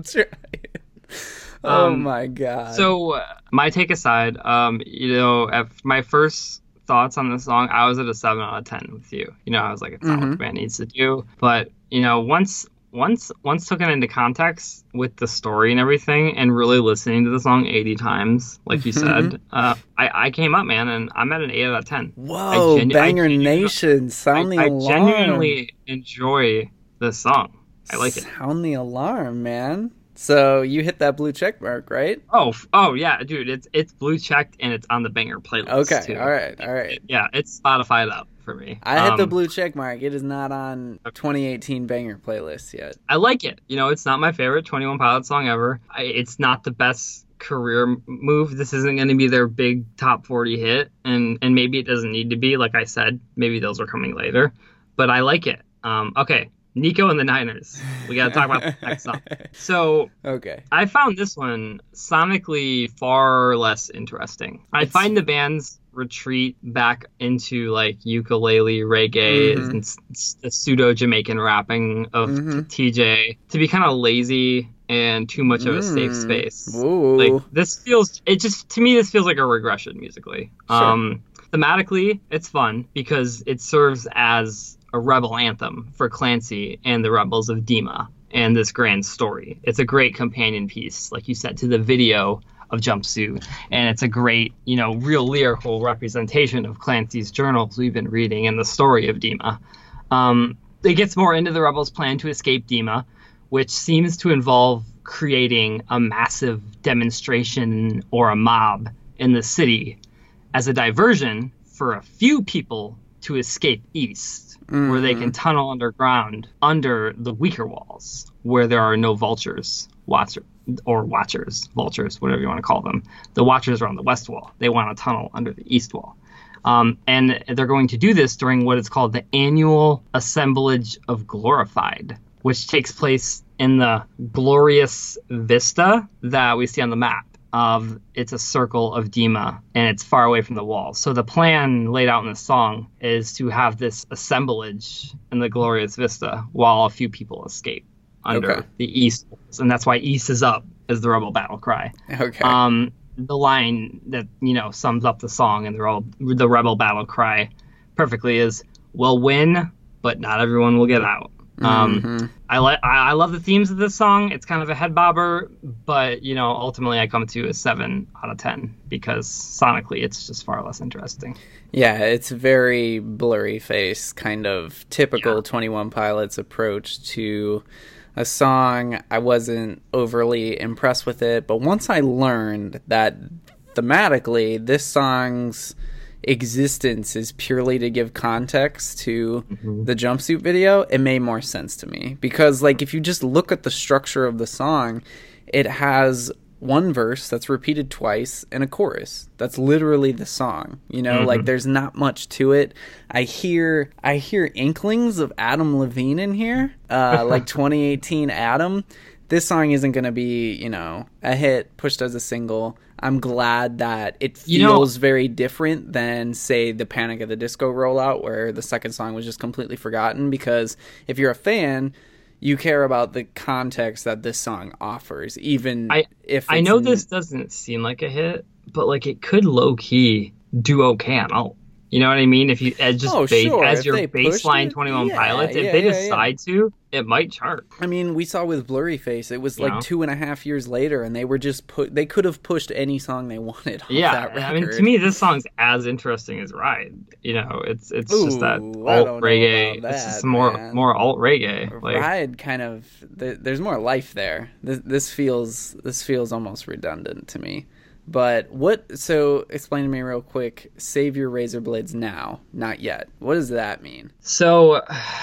Oh Um, my god. So, uh, my take aside, um, you know, at my first thoughts on this song, I was at a seven out of ten with you. You know, I was like, it's not what the band needs to do. But you know, once once once taken into context with the story and everything, and really listening to the song eighty times, like you said, uh, I I came up, man, and I'm at an eight out of ten. Whoa, genu- Banger genu- Nation, sound the I, I alarm. genuinely enjoy this song. I like it. Sound the alarm, man. So you hit that blue check mark, right? Oh, f- oh yeah, dude, it's it's blue checked and it's on the banger playlist. Okay, too. all right, all right. Yeah, it's Spotify'd up for me. I hit the Um, blue check mark. It is not on twenty eighteen banger playlist yet. I like it. You know, it's not my favorite twenty-one Pilots song ever. I, it's not the best career m- move. This isn't going to be their big top forty hit, and and maybe it doesn't need to be. Like I said, maybe those are coming later. But I like it. Um, okay, Nico and the Niners. We got to talk about the next song. So Okay. I found this one sonically far less interesting. I It's- find the band's retreat back into like ukulele reggae Mhm. and s- s- the pseudo Jamaican rapping of Mhm. T J to be kind of lazy and too much of a safe Mm. space. Ooh. Like this feels, it just to me this feels like a regression musically. Sure. Um, thematically, it's fun because it serves as a rebel anthem for Clancy and the rebels of Dima and this grand story. It's a great companion piece, like you said, to the video of Jumpsuit, and it's a great, you know, real lyrical representation of Clancy's journals we've been reading and the story of Dima. Um, it gets more into the rebels' plan to escape Dima, which seems to involve creating a massive demonstration or a mob in the city as a diversion for a few people to escape east, where they can tunnel underground under the weaker walls, where there are no vultures, watcher, or watchers, vultures, whatever you want to call them. The watchers are on the west wall. They want to tunnel under the east wall. Um, and they're going to do this during what is called the annual assemblage of Glorified, which takes place in the glorious vista that we see on the map. Of it's a circle of Dima and it's far away from the walls. So the plan laid out in the song is to have this assemblage in the glorious vista while a few people escape under Okay. the east walls. And that's why east is up is the rebel battle cry. Okay. Um, the line that, you know, sums up the song and the rebel, the rebel battle cry perfectly is, we'll win, but not everyone will get out. Um, Mhm. I like I I love the themes of this song. It's kind of a head bobber, but you know, ultimately I come to a seven out of ten because sonically it's just far less interesting. Yeah, it's very blurry face, kind of typical Yeah. twenty-one Pilots approach to a song. I wasn't overly impressed with it, but once I learned that thematically this song's existence is purely to give context to Mm-hmm. the Jumpsuit video, it made more sense to me. Because, like, if you just look at the structure of the song, it has one verse that's repeated twice and a chorus. That's literally the song. You know, Mm-hmm. like there's not much to it. I hear I hear inklings of Adam Levine in here, uh, like twenty eighteen Adam. This song isn't going to be, you know, a hit pushed as a single. I'm glad that it feels You know- very different than, say, the Panic at the Disco rollout, where the second song was just completely forgotten. Because if you're a fan, you care about the context that this song offers, even I- if I it's know n- this doesn't seem like a hit, but like it could low key do okay on alt. You know what I mean? If you as just Oh, base, sure, as if your they pushed baseline it, twenty-one yeah, Pilots, if yeah, they yeah, yeah. decide to, it might chart. I mean, we saw with Blurry Face, it was like Yeah. two and a half years later, and they were just put. They could have pushed any song they wanted off Yeah, that record. I mean, to me, this song's as interesting as Ride. You know, it's it's just that Ooh, I alt don't know reggae. about It's that, just more man. more alt reggae. Like, Ride kind of th- there's more life there. This, this feels this feels almost redundant to me. But what? So explain to me real quick. Save your razor blades now, not yet. What does that mean? so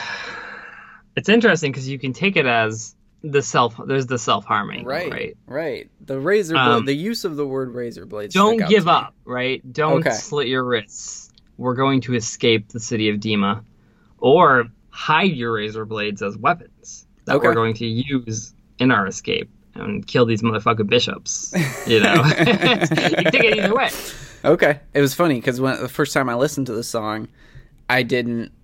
it's interesting because you can take it as the self. There's the self harming, Right, right? right. The razor blade. Um, the use of the word razor blades. Don't stuck out give to me. up, right? Don't Okay. slit your wrists. We're going to escape the city of Dima, or hide your razor blades as weapons that Okay. we're going to use in our escape and kill these motherfucking bishops. You know, you can take it either way. Okay. It was funny because when the first time I listened to the song, I didn't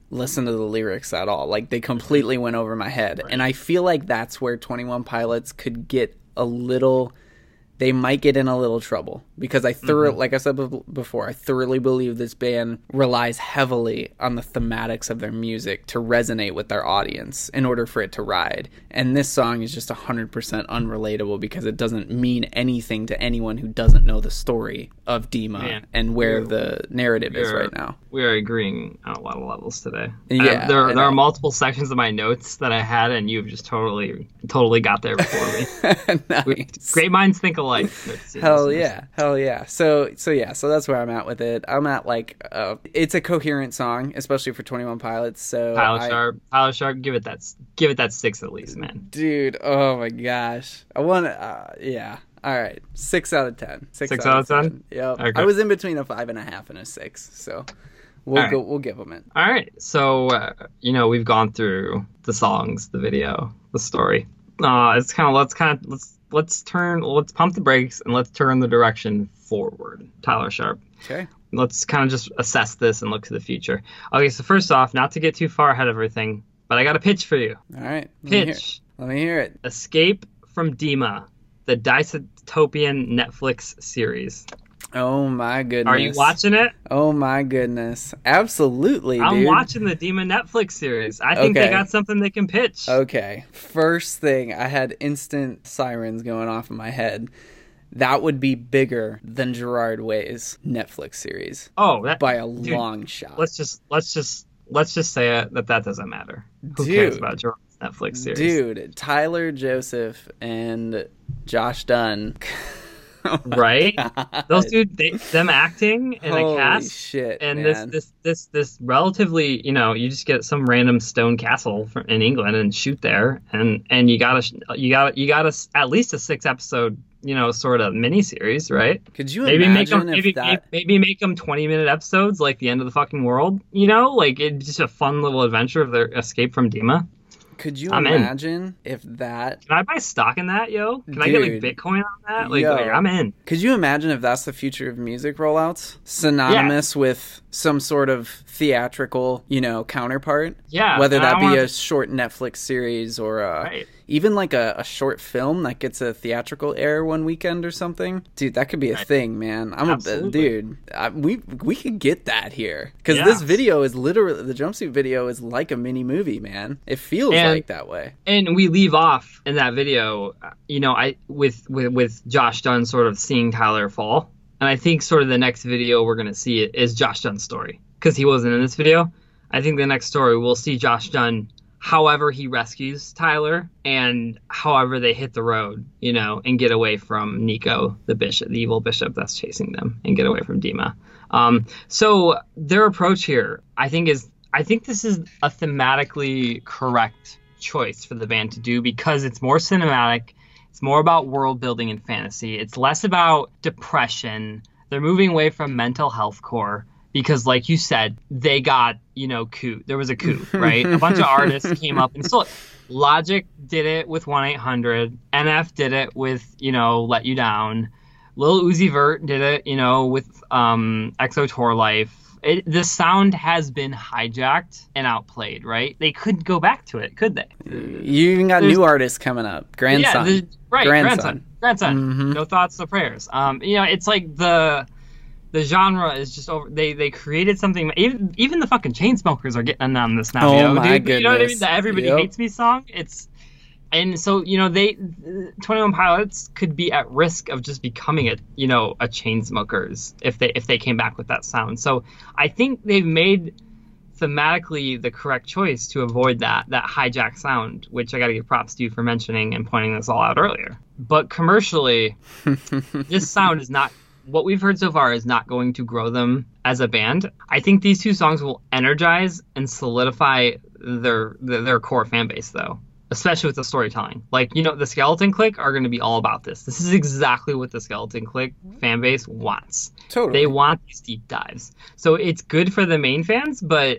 listen to the lyrics at all. Like, they completely went over my head. Right. And I feel like that's where twenty-one Pilots could get a little... They might get in a little trouble because I thoroughly, mm-hmm. like I said before, I thoroughly believe this band relies heavily on the thematics of their music to resonate with their audience in order for it to ride. And this song is just one hundred percent unrelatable because it doesn't mean anything to anyone who doesn't know the story of Dima Man, and where the narrative is right now. We are agreeing on a lot of levels today. Yeah, I, there, there are multiple sections of my notes that I had, and you've just totally, totally got there before me. Nice. We, great minds think alike. Hell yeah, hell yeah. So so yeah, so that's where I'm at with it. I'm at like uh, it's a coherent song, especially for twenty-one Pilots. So Tyler I, Sharp, Tyler Sharp, give it that, give it that six at least, man. Dude, oh my gosh, I want to. Uh, yeah. All right, six out of ten. Six, six out, out of ten. ten. Yep. Okay. I was in between a five and a half and a six, so we'll right. go. We'll give them it. All right. So uh, you know we've gone through the songs, the video, the story. Uh, it's kind of let's kind of let's. Let's turn, let's pump the brakes and let's turn the direction forward, Tyler Sharp. Okay. Let's kind of just assess this and look to the future. Okay, so first off, not to get too far ahead of everything, but I got a pitch for you. All right. Pitch. Let me hear it. Escape from Dima, the dystopian Netflix series. Oh my goodness. Are you watching it? Oh my goodness. Absolutely, I'm dude. watching the Dima Netflix series. I think okay. they got something they can pitch. Okay. First thing, I had instant sirens going off in my head. That would be bigger than Gerard Way's Netflix series. Oh, that, by a dude, long shot. Let's just let's just let's just say it, that that doesn't matter. Who dude, cares about Gerard's Netflix series? Dude, Tyler Joseph and Josh Dunn. Oh right? God. Those dudes, they, them acting in Holy a cast, shit, and man. this, this, this, this relatively, you know, you just get some random stone castle from, in England and shoot there, and and you gotta, you gotta, you gotta at least a six episode, you know, sort of miniseries, right? Could you maybe imagine make them, if maybe, that... maybe make them twenty minute episodes, like the end of the fucking world, you know, like it's just a fun little adventure of their escape from Dima. Could you I'm imagine in. if that... Can I buy stock in that, yo? Can Dude, I get, like, Bitcoin on that? Like, yo, like, I'm in. Could you imagine if that's the future of music rollouts? Synonymous yeah. with some sort of theatrical, you know, counterpart? Yeah. Whether that be a to... short Netflix series or a, right. even like a, a short film that gets a theatrical air one weekend or something. Dude, that could be a right. thing, man. I'm Absolutely. a dude. I, we we could get that here because yeah. this video is literally the jumpsuit video is like a mini movie, man. It feels and, like that way. And we leave off in that video, you know, I with with with Josh Dunn sort of seeing Tyler fall, and I think sort of the next video we're gonna see it is Josh Dunn's story because he wasn't in this video. I think the next story we'll see Josh Dunn. However he rescues Tyler and however they hit the road, you know, and get away from Nico, the bishop, the evil bishop that's chasing them, and get away from Dima. Um, so their approach here, I think, is I think this is a thematically correct choice for the band to do because it's more cinematic. It's more about world building and fantasy. It's less about depression. They're moving away from mental health core. Because, like you said, they got, you know, coup. There was a coup, right? A bunch of artists came up and so Logic did it with one eight hundred. N F did it with, you know, Let You Down. Lil Uzi Vert did it, you know, with um, X O Tour Life. It, the sound has been hijacked and outplayed, right? They couldn't go back to it, could they? You even got There's, new artists coming up. Grandson. Yeah, right, grandson. Grandson. Grandson. Mm-hmm. No thoughts, no prayers. Um, you know, it's like the... The genre is just over. They they created something. Even, even the fucking Chainsmokers are getting on this now. Oh you know, my dude, goodness! You know what I mean? The Everybody yep. Hates Me song. It's and so you know they twenty-one Pilots could be at risk of just becoming a you know a Chainsmokers if they if they came back with that sound. So I think they've made thematically the correct choice to avoid that that hijack sound, which I got to give props to you for mentioning and pointing this all out earlier. But commercially, this sound is not. What we've heard so far is not going to grow them as a band. I think these two songs will energize and solidify their their, their core fan base, though, especially with the storytelling. Like, you know, the Skeleton Clique are going to be all about this. This is exactly what the Skeleton Clique fan base wants. Totally. They want these deep dives. So it's good for the main fans, but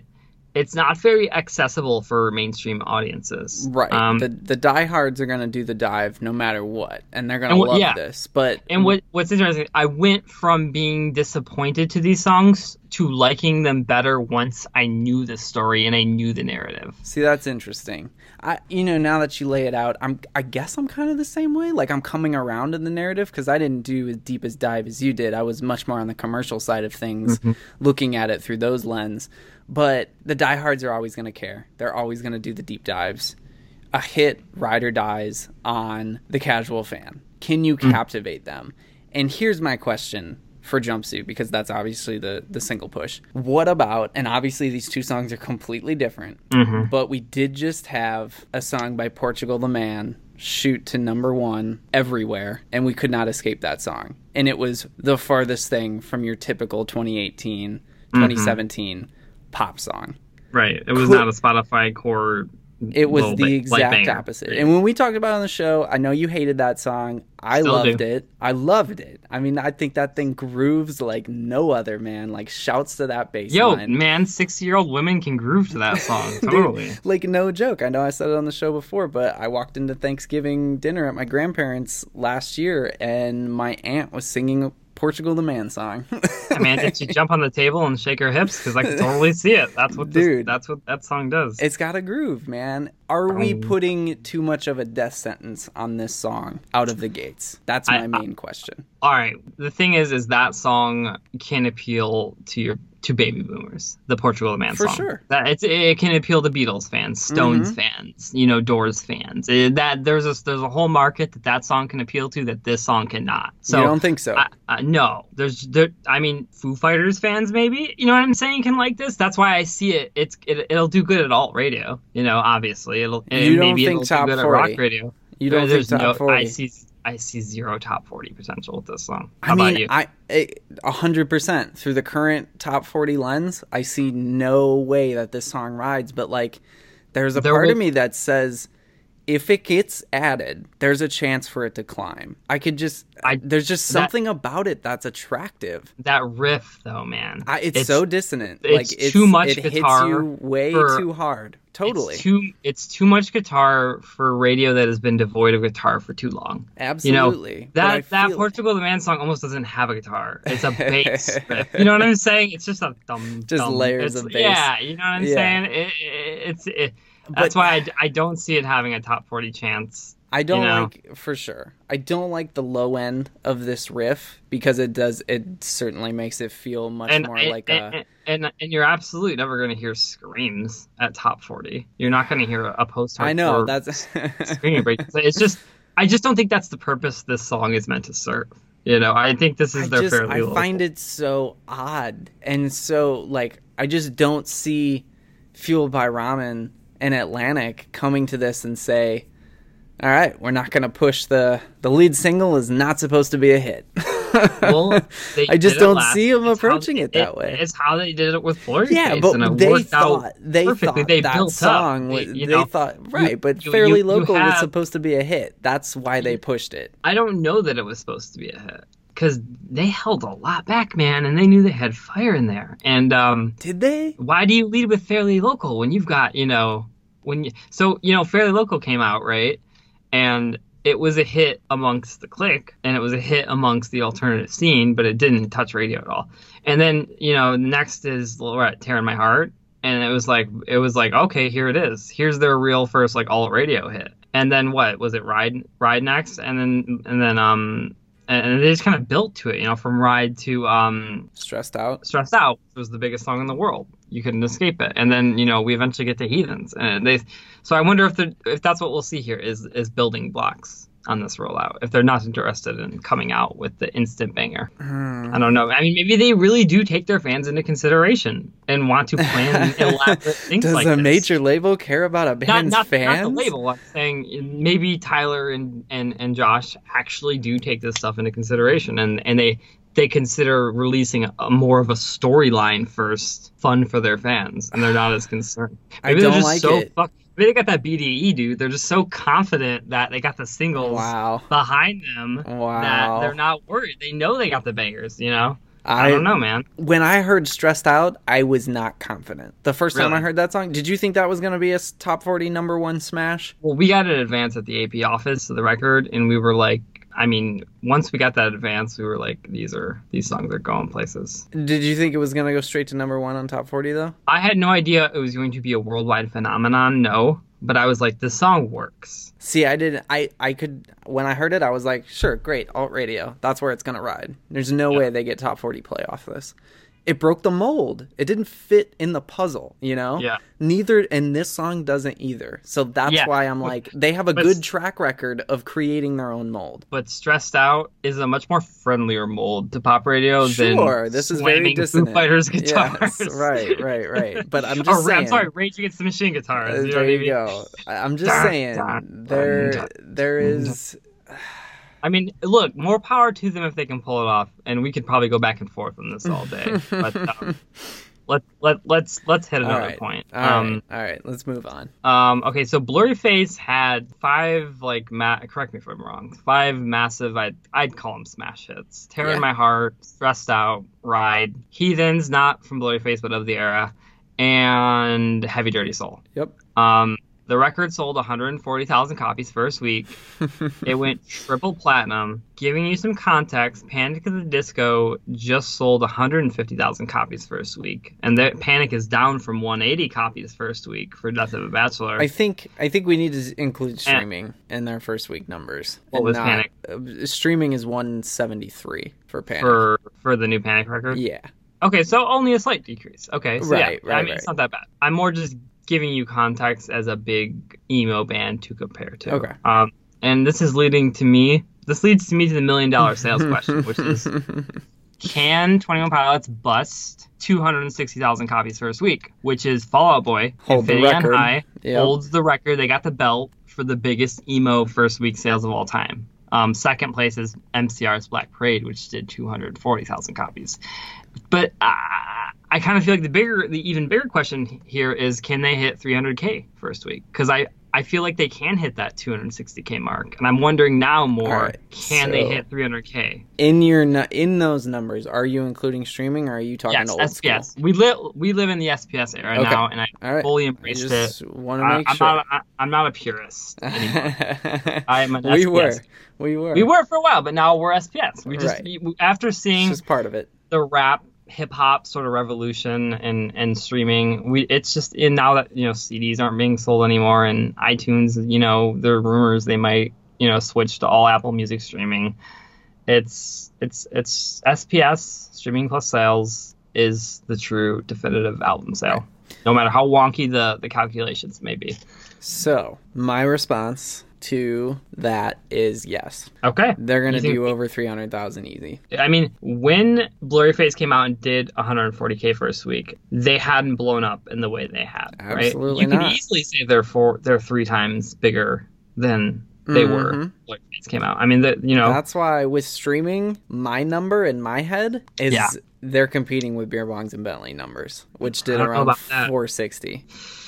it's not very accessible for mainstream audiences. Right. Um, the the diehards are gonna do the dive no matter what, and they're gonna And what- love yeah. this. But and what what's interesting, I went from being disappointed to these songs to liking them better once I knew the story and I knew the narrative. see, that's interesting. I, you know, now that you lay it out, I'm, I guess I'm kind of the same way. Like, I'm coming around in the narrative because I didn't do as deep as dive as you did. I was much more on the commercial side of things, Mm-hmm. looking at it through those lens. But the diehards are always going to care. They're always going to do the deep dives. A hit ride or dies on the casual fan. Can you Mm. captivate them? And here's my question for Jumpsuit, because that's obviously the, the single push. What about, and obviously these two songs are completely different, Mm-hmm. but we did just have a song by Portugal the Man shoot to number one everywhere, and we could not escape that song. And it was the farthest thing from your typical twenty eighteen, twenty seventeen pop song. Right. It was Could- not a Spotify core. It was little the bit- light exact banger. opposite. And when we talked about it on the show, I know you hated that song. I Still loved do. it. I loved it. I mean, I think that thing grooves like no other, man. Like, shouts to that bass Yo, line. man, sixty-year-old women can groove to that song. Totally. Dude, like, no joke. I know I said it on the show before, but I walked into Thanksgiving dinner at my grandparents' last year, and my aunt was singing a Portugal the Man song. Man, did she jump on the table and shake her hips? Because I can totally see it. That's what this, Dude. that's what that song does. It's got a groove, man. Are we Um, putting too much of a death sentence on this song out of the gates? That's my I- main question. All right. The thing is, is that song can appeal to your to baby boomers. The Portugal the Man For song. sure. That it's it can appeal to Beatles fans, Stones Mhm. fans, you know, Doors fans. It- that there's a there's a whole market that that song can appeal to that this song cannot. So you don't think so? I, I, no, there's there. I mean, Foo Fighters fans maybe. You know what I'm saying? Can like this. That's why I see it. It's it, it'll do good at alt radio. You know, obviously it'll. You and don't maybe think it'll top do good forty? at rock radio. You don't think There's top no, forty? I see. I see zero top forty potential with this song. I How mean, about you? I a hundred percent through the current top forty lens, I see no way that this song rides. But like, there's a There part will- of me that says, if it gets added, there's a chance for it to climb. I could just, I- there's just that- something about it that's attractive. That riff, though, man. I, it's, so dissonant. it's like it's too much It hits guitar you way for- too hard. Totally, It's too. It's too much guitar for radio that has been devoid of guitar for too long. absolutely. You know, But I that that feel- Portugal the Man song almost doesn't have a guitar. It's a bass riff. You know what I'm saying? It's just a dumb, Just dumb- layers it's- of bass. Yeah, you know what I'm Yeah. saying? It, it, it's it, that's But- why I, I don't see it having a top forty chance. I don't you know? like, for sure. I don't like the low end of this riff because it does. It certainly makes it feel much And more and, like a. and, and and you're absolutely never going to hear screams at top forty. You're not going to hear a post. I know that's. screaming break. It's just I just don't think that's the purpose this song is meant to serve. You know, I think this is I their just fairly I local. find it so odd and so like I just don't see Fueled by Ramen and Atlantic coming to this and say, all right, we're not going to push the the lead single is not supposed to be a hit. Well, they I just did it don't last- see them it's how- approaching it that way. It's how they did it with Flurry Yeah, Face, but and it they worked thought out they perfectly. thought They that built song. up. Was, They- they you know, thought right, but you- Fairly you- you Local was have- supposed to be a hit. That's why they pushed it. I don't know that it was supposed to be a hit because they held a lot back, man, and they knew they had fire in there. And um, Did they? why do you lead with Fairly Local when you've got, you know, when you so you know Fairly Local came out, right? And it was a hit amongst the clique, and it was a hit amongst the alternative scene, but it didn't touch radio at all. And then, you know, next is Lorette Tearing My Heart, and it was like it was like okay, here it is. Here's their real first like alt radio hit. And then what was it? Ride Ride next, and then and then um and they just kind of built to it, you know, from Ride to um Stressed Out? Stressed Out was the biggest song in the world. You couldn't escape it. And then, you know, we eventually get to Heathens. And they so I wonder if the if that's what we'll see here is is building blocks on this rollout. If they're not interested in coming out with the instant banger. Hmm. I don't know. I mean, maybe they really do take their fans into consideration and want to plan elaborate things Does like a this. major label care about a Not, band's not, fans? not the label. I'm saying maybe Tyler and, and, and Josh actually do take this stuff into consideration, and, and they they consider releasing a, a more of a storyline first, fun for their fans, and they're not as concerned. I Maybe don't they're just like so it. fuck- Maybe they got that B D E, dude. They're just so confident that they got the singles Wow. behind them Wow. that they're not worried. They know they got the bangers, you know. I, I don't know, man. When I heard Stressed Out, I was not confident. The first really? time I heard that song, did you think that was going to be a top forty number one smash? Well, we got an advance at the A P office of the record, and we were like, I mean, once we got that advance, we were like, these are these songs are going places. Did you think it was going to go straight to number one on top forty, though? I had no idea it was going to be a worldwide phenomenon, no. But I was like, this song works. See, I didn't, I, I could, when I heard it, I was like, sure, great, alt radio. That's where it's going to ride. There's no yeah. way they get top forty play off this. It broke the mold. It didn't fit in the puzzle, you know? Yeah. Neither, and this song doesn't either. So that's yeah. why I'm like, they have a but, good track record of creating their own mold. But Stressed Out is a much more friendlier mold to pop radio sure, than Sure, this is very dissonant. Foo Fighters guitars. Yes, right, right, right. But I'm just or, saying. I'm sorry, Rage Against the Machine guitars. Uh, you there know you I mean? go. I'm just dun, saying, dun, there, dun, there is... I mean, look, more power to them if they can pull it off, and we could probably go back and forth on this all day. But um, let let let's let's hit another right. point. All um, right, all right, let's move on. Um, okay, so Blurryface had five like ma- correct me if I'm wrong, five massive I'd I'd call them smash hits: "Tear in yeah. My Heart," "Stressed Out," "Ride," "Heathens," not from Blurryface but of the era, and "Heavy Dirty Soul." Yep. Um. The record sold one hundred forty thousand copies first week. It went triple platinum. Giving you some context, Panic at the Disco just sold one hundred fifty thousand copies first week. And the, Panic is down from one hundred eighty copies first week for Death of a Bachelor. I think I think we need to include streaming and, in their first week numbers. What was not, Panic? Uh, streaming is one seventy-three for Panic. For, for the new Panic record? Yeah. Okay, so only a slight decrease. Okay, so right, yeah, right, I mean, right. it's not that bad. I'm more just giving you context as a big emo band to compare to. Okay. Um, and this is leading to me, this leads to me to the million dollar sales question, which is, can twenty-one Pilots bust two hundred sixty thousand copies first week, which is Fall Out Boy, Hold the Infinity on record. High, Yep. holds the record. They got the belt for the biggest emo first week sales of all time. Um, second place is M C R's Black Parade, which did two hundred forty thousand copies. But uh, I kind of feel like the bigger, the even bigger question here is, can they hit three hundred K first week? Because I, I feel like they can hit that two hundred sixty K mark, and I'm wondering now more, right, can so they hit three hundred K? In your in those numbers, are you including streaming, or are you talking yes, old S P S. school? We live we live in the S P S era okay. now, and I All right. fully embraced I just it. Want to make I, I'm sure. not. I, I'm not a purist anymore. I am an we S P S. were. We were. We were for a while, but now we're S P S. We just right. after seeing it's just part of it. The rap hip hop sort of revolution and and streaming, we it's just in now that you know C Ds aren't being sold anymore, and iTunes, you know, there are rumors they might you know switch to all Apple Music streaming. It's it's it's S P S, streaming plus sales, is the true definitive album sale, right. No matter how wonky the the calculations may be. So my response to that is yes. Okay. They're going to do over three hundred thousand easy. I mean, when Blurryface came out and did one hundred forty K first week, they hadn't blown up in the way they had, right? Absolutely You not. can easily say they're four, they're three times bigger than they mm-hmm. were when Blurryface came out. I mean, the, you know. That's why with streaming, my number in my head is yeah. they're competing with Beer Bongs and Bentley numbers, which did around four sixty.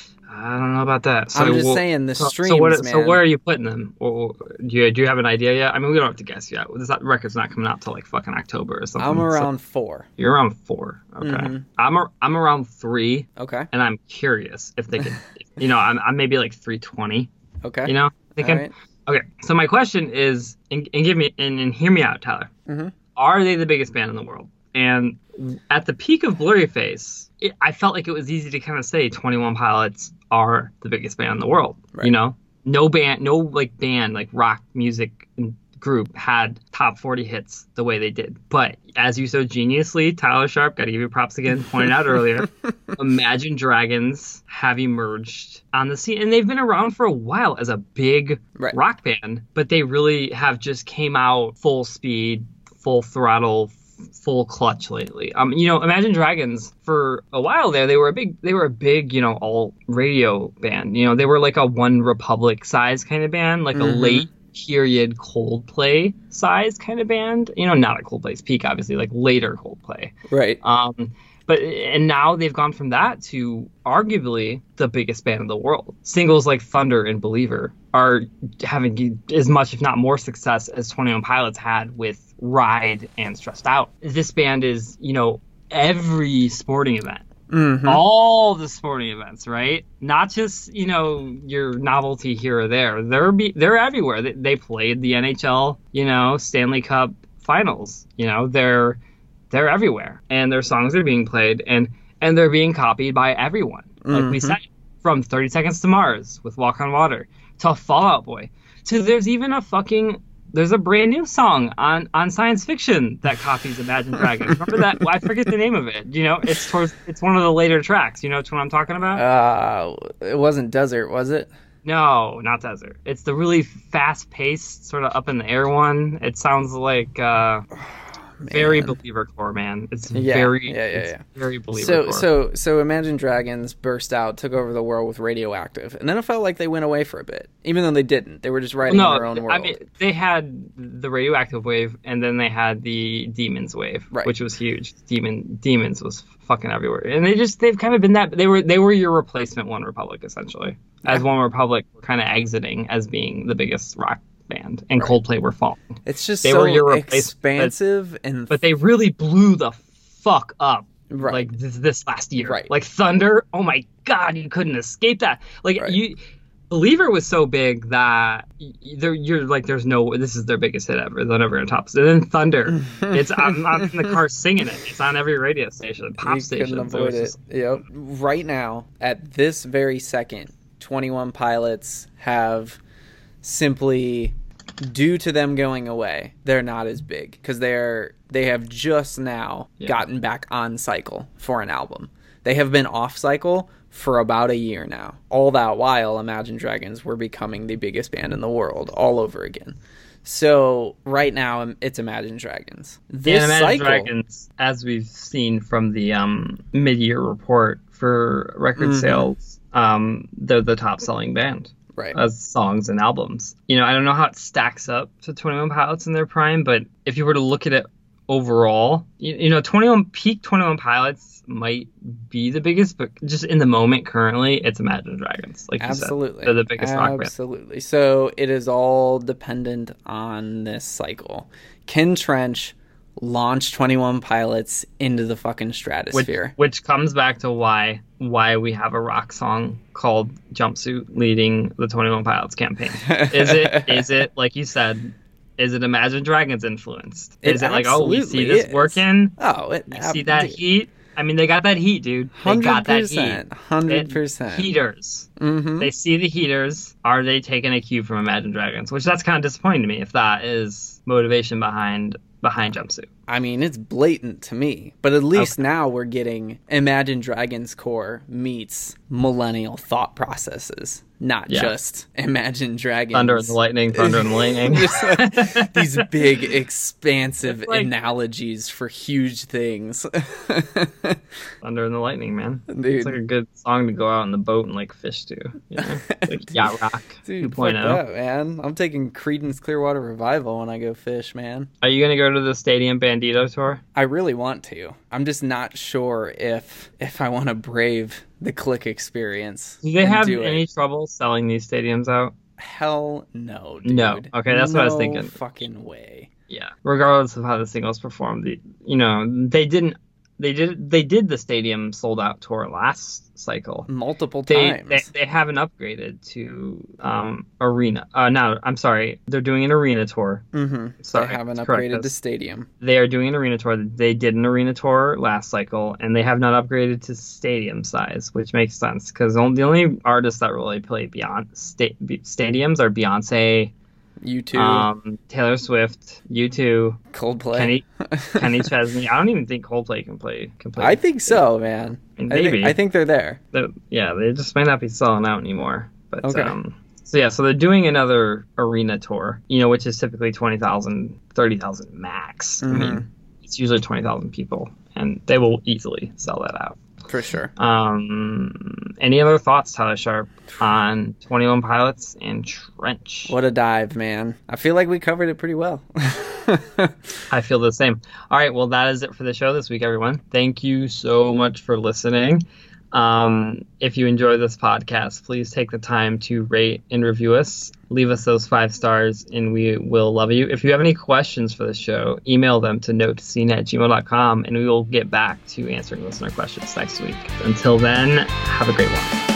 I don't know about that. So I'm just we'll, saying the so, streams, so, what, man. so where are you putting them? Or, do you do you have an idea yet? I mean, we don't have to guess yet. This record's not coming out till like fucking October or something. I'm around so, four. You're around four. Okay. Mm-hmm. I'm a, I'm around three. Okay. And I'm curious if they could. you know, I'm I'm maybe like three twenty. Okay. You know, thinking. Right. Okay. So my question is, and, and give me and, and hear me out, Tyler. Mm-hmm. Are they the biggest band in the world? And at the peak of Blurryface, it, I felt like it was easy to kind of say twenty-one Pilots are the biggest band in the world. Right. You know, no band, no like band, like rock music group had top forty hits the way they did. But as you so geniusly, Tyler Sharp, got to give you props again, pointed out earlier, Imagine Dragons have emerged on the scene, and they've been around for a while as a big right. rock band, but they really have just came out full speed, full throttle, full clutch lately. Um, you know, Imagine Dragons for a while there, they were a big, they were a big, you know, all radio band. You know, they were like a One Republic size kind of band, like mm-hmm. a late period Coldplay size kind of band. You know, not at Coldplay's peak, obviously, like later Coldplay. Right. Um, but and now they've gone from that to arguably the biggest band in the world. Singles like Thunder and Believer are having as much, if not more, success as twenty-one Pilots had with Ride and Stressed Out. This band is, you know, every sporting event. Mm-hmm. All the sporting events, right? Not just, you know, your novelty here or there. They're be, they're everywhere. They, they played the N H L, you know, Stanley Cup finals. You know, they're they're everywhere, and their songs are being played, and and they're being copied by everyone. Like Mm-hmm. we said, from thirty Seconds to Mars with Walk on Water to Fall Out Boy to there's even a fucking there's a brand new song on, on Science Fiction that copies Imagine Dragons. Remember that? I forget the name of it. You know, it's towards it's one of the later tracks. You know which one I'm talking about? Uh, it wasn't Desert, was it? No, not Desert. It's the really fast-paced, sort of up in the air one. It sounds like uh, very Believer core, man. It's Yeah, very, yeah, yeah, it's yeah. very Believer So, core. so, so Imagine Dragons burst out, took over the world with Radioactive, and then it felt like they went away for a bit, even though they didn't. They were just riding no, in their own world. I mean, they had the Radioactive wave, and then they had the Demons wave, Right. which was huge. Demon Demons was fucking everywhere, and they just they've kind of been that. They were they were your replacement One Republic essentially, as Yeah. One Republic were kind of exiting as being the biggest rock band, and Right. Coldplay were falling. It's just They so were your replacement, expansive and But they really blew the fuck up. Right. Like this, this last year, Right. like Thunder. Oh my God, you couldn't escape that. Like Right. you, Believer was so big that y- there you're like, there's no. This is their biggest hit ever. They're never gonna top it. And then Thunder, it's I'm, I'm in the car singing it. It's on every radio station, pop you station. couldn't So avoid it's it. just- Yep. Right now, at this very second, twenty-one Pilots have simply, due to them going away, they're not as big because they're they have just now Yeah. gotten back on cycle for an album. They have been off cycle for about a year now. All that while, Imagine Dragons were becoming the biggest band in the world all over again. So right now, it's Imagine Dragons. This and Imagine cycle, Dragons, as we've seen from the um, mid-year report for record Mhm. sales, um, they're the top-selling band. right? As songs and albums. You know, I don't know how it stacks up to twenty-one Pilots in their prime, but if you were to look at it overall, you, you know, twenty-one peak twenty-one Pilots might be the biggest, but just in the moment currently, it's Imagine Dragons. Like Absolutely. you said, they're the biggest rock band. Absolutely. So it is all dependent on this cycle. Ken Trench launched twenty-one Pilots into the fucking Which, stratosphere. which comes back to why why we have a rock song called Jumpsuit leading the twenty-one Pilots campaign. Is it is it like you said? Is it Imagine Dragons influenced? It Is it like, oh, we see absolutely this is. working? Oh, it You see that heat? I mean, they got that heat, dude. They Hundred got that heat. percent, hundred percent. Heaters. Mm-hmm. They see the heaters. Are they taking a cue from Imagine Dragons? Which that's kind of disappointing to me if that is motivation behind behind Jumpsuit. I mean, it's blatant to me, but at least Okay. now we're getting Imagine Dragons core meets millennial thought processes, not Yeah. just Imagine Dragons. Thunder and the lightning, thunder and the lightning. Just like these big, expansive It's like- analogies for huge things. Thunder and the lightning, man. Dude. It's like a good song to go out on the boat and like fish to. You know? Like Yacht Rock Dude, fuck 2.0. that, man. I'm taking Creedence Clearwater Revival when I go fish, man. Are you gonna go to the Stadium Bandito tour? I really want to. I'm just not sure if if I want to brave the click experience. Do they and have do it. any trouble selling these stadiums out? Hell no, dude. No. Okay, that's what I was No thinking. Fucking way. Yeah. Regardless of how the singles performed, the you know they didn't they did they did the stadium sold out tour last cycle. Multiple They, times. they they haven't upgraded to um arena. Uh, no, I'm sorry. They're doing an arena tour. mm-hmm. Sorry, They haven't correct upgraded the us. stadium. They are doing an arena tour. They did an arena tour last cycle, and they have not upgraded to stadium size, which makes sense because the only artists that really play beyond sta- stadiums are Beyonce, You too. um, Taylor Swift, U two, Coldplay. Kenny Kenny Chesney. I don't even think Coldplay can play. Can play. I think so, man. I mean, I think, maybe. I think they're there. They're- yeah, they just might not be selling out anymore. But Okay. um, so yeah, so they're doing another arena tour, you know, which is typically twenty thousand, thirty thousand max. I Mhm. mean, it's usually twenty thousand people, and they will easily sell that out. For sure. Um, any other thoughts, Tyler Sharp, on twenty-one Pilots and Trench? What a dive, man. I feel like we covered it pretty well. I feel the same. All right, well, that is it for the show this week, everyone. Thank you so much for listening. Um, if you enjoy this podcast, please take the time to rate and review us. Leave us those five stars, and we will love you. If you have any questions for the show, email them to note scene at gmail dot com, and we will get back to answering listener questions next week. Until then, have a great one.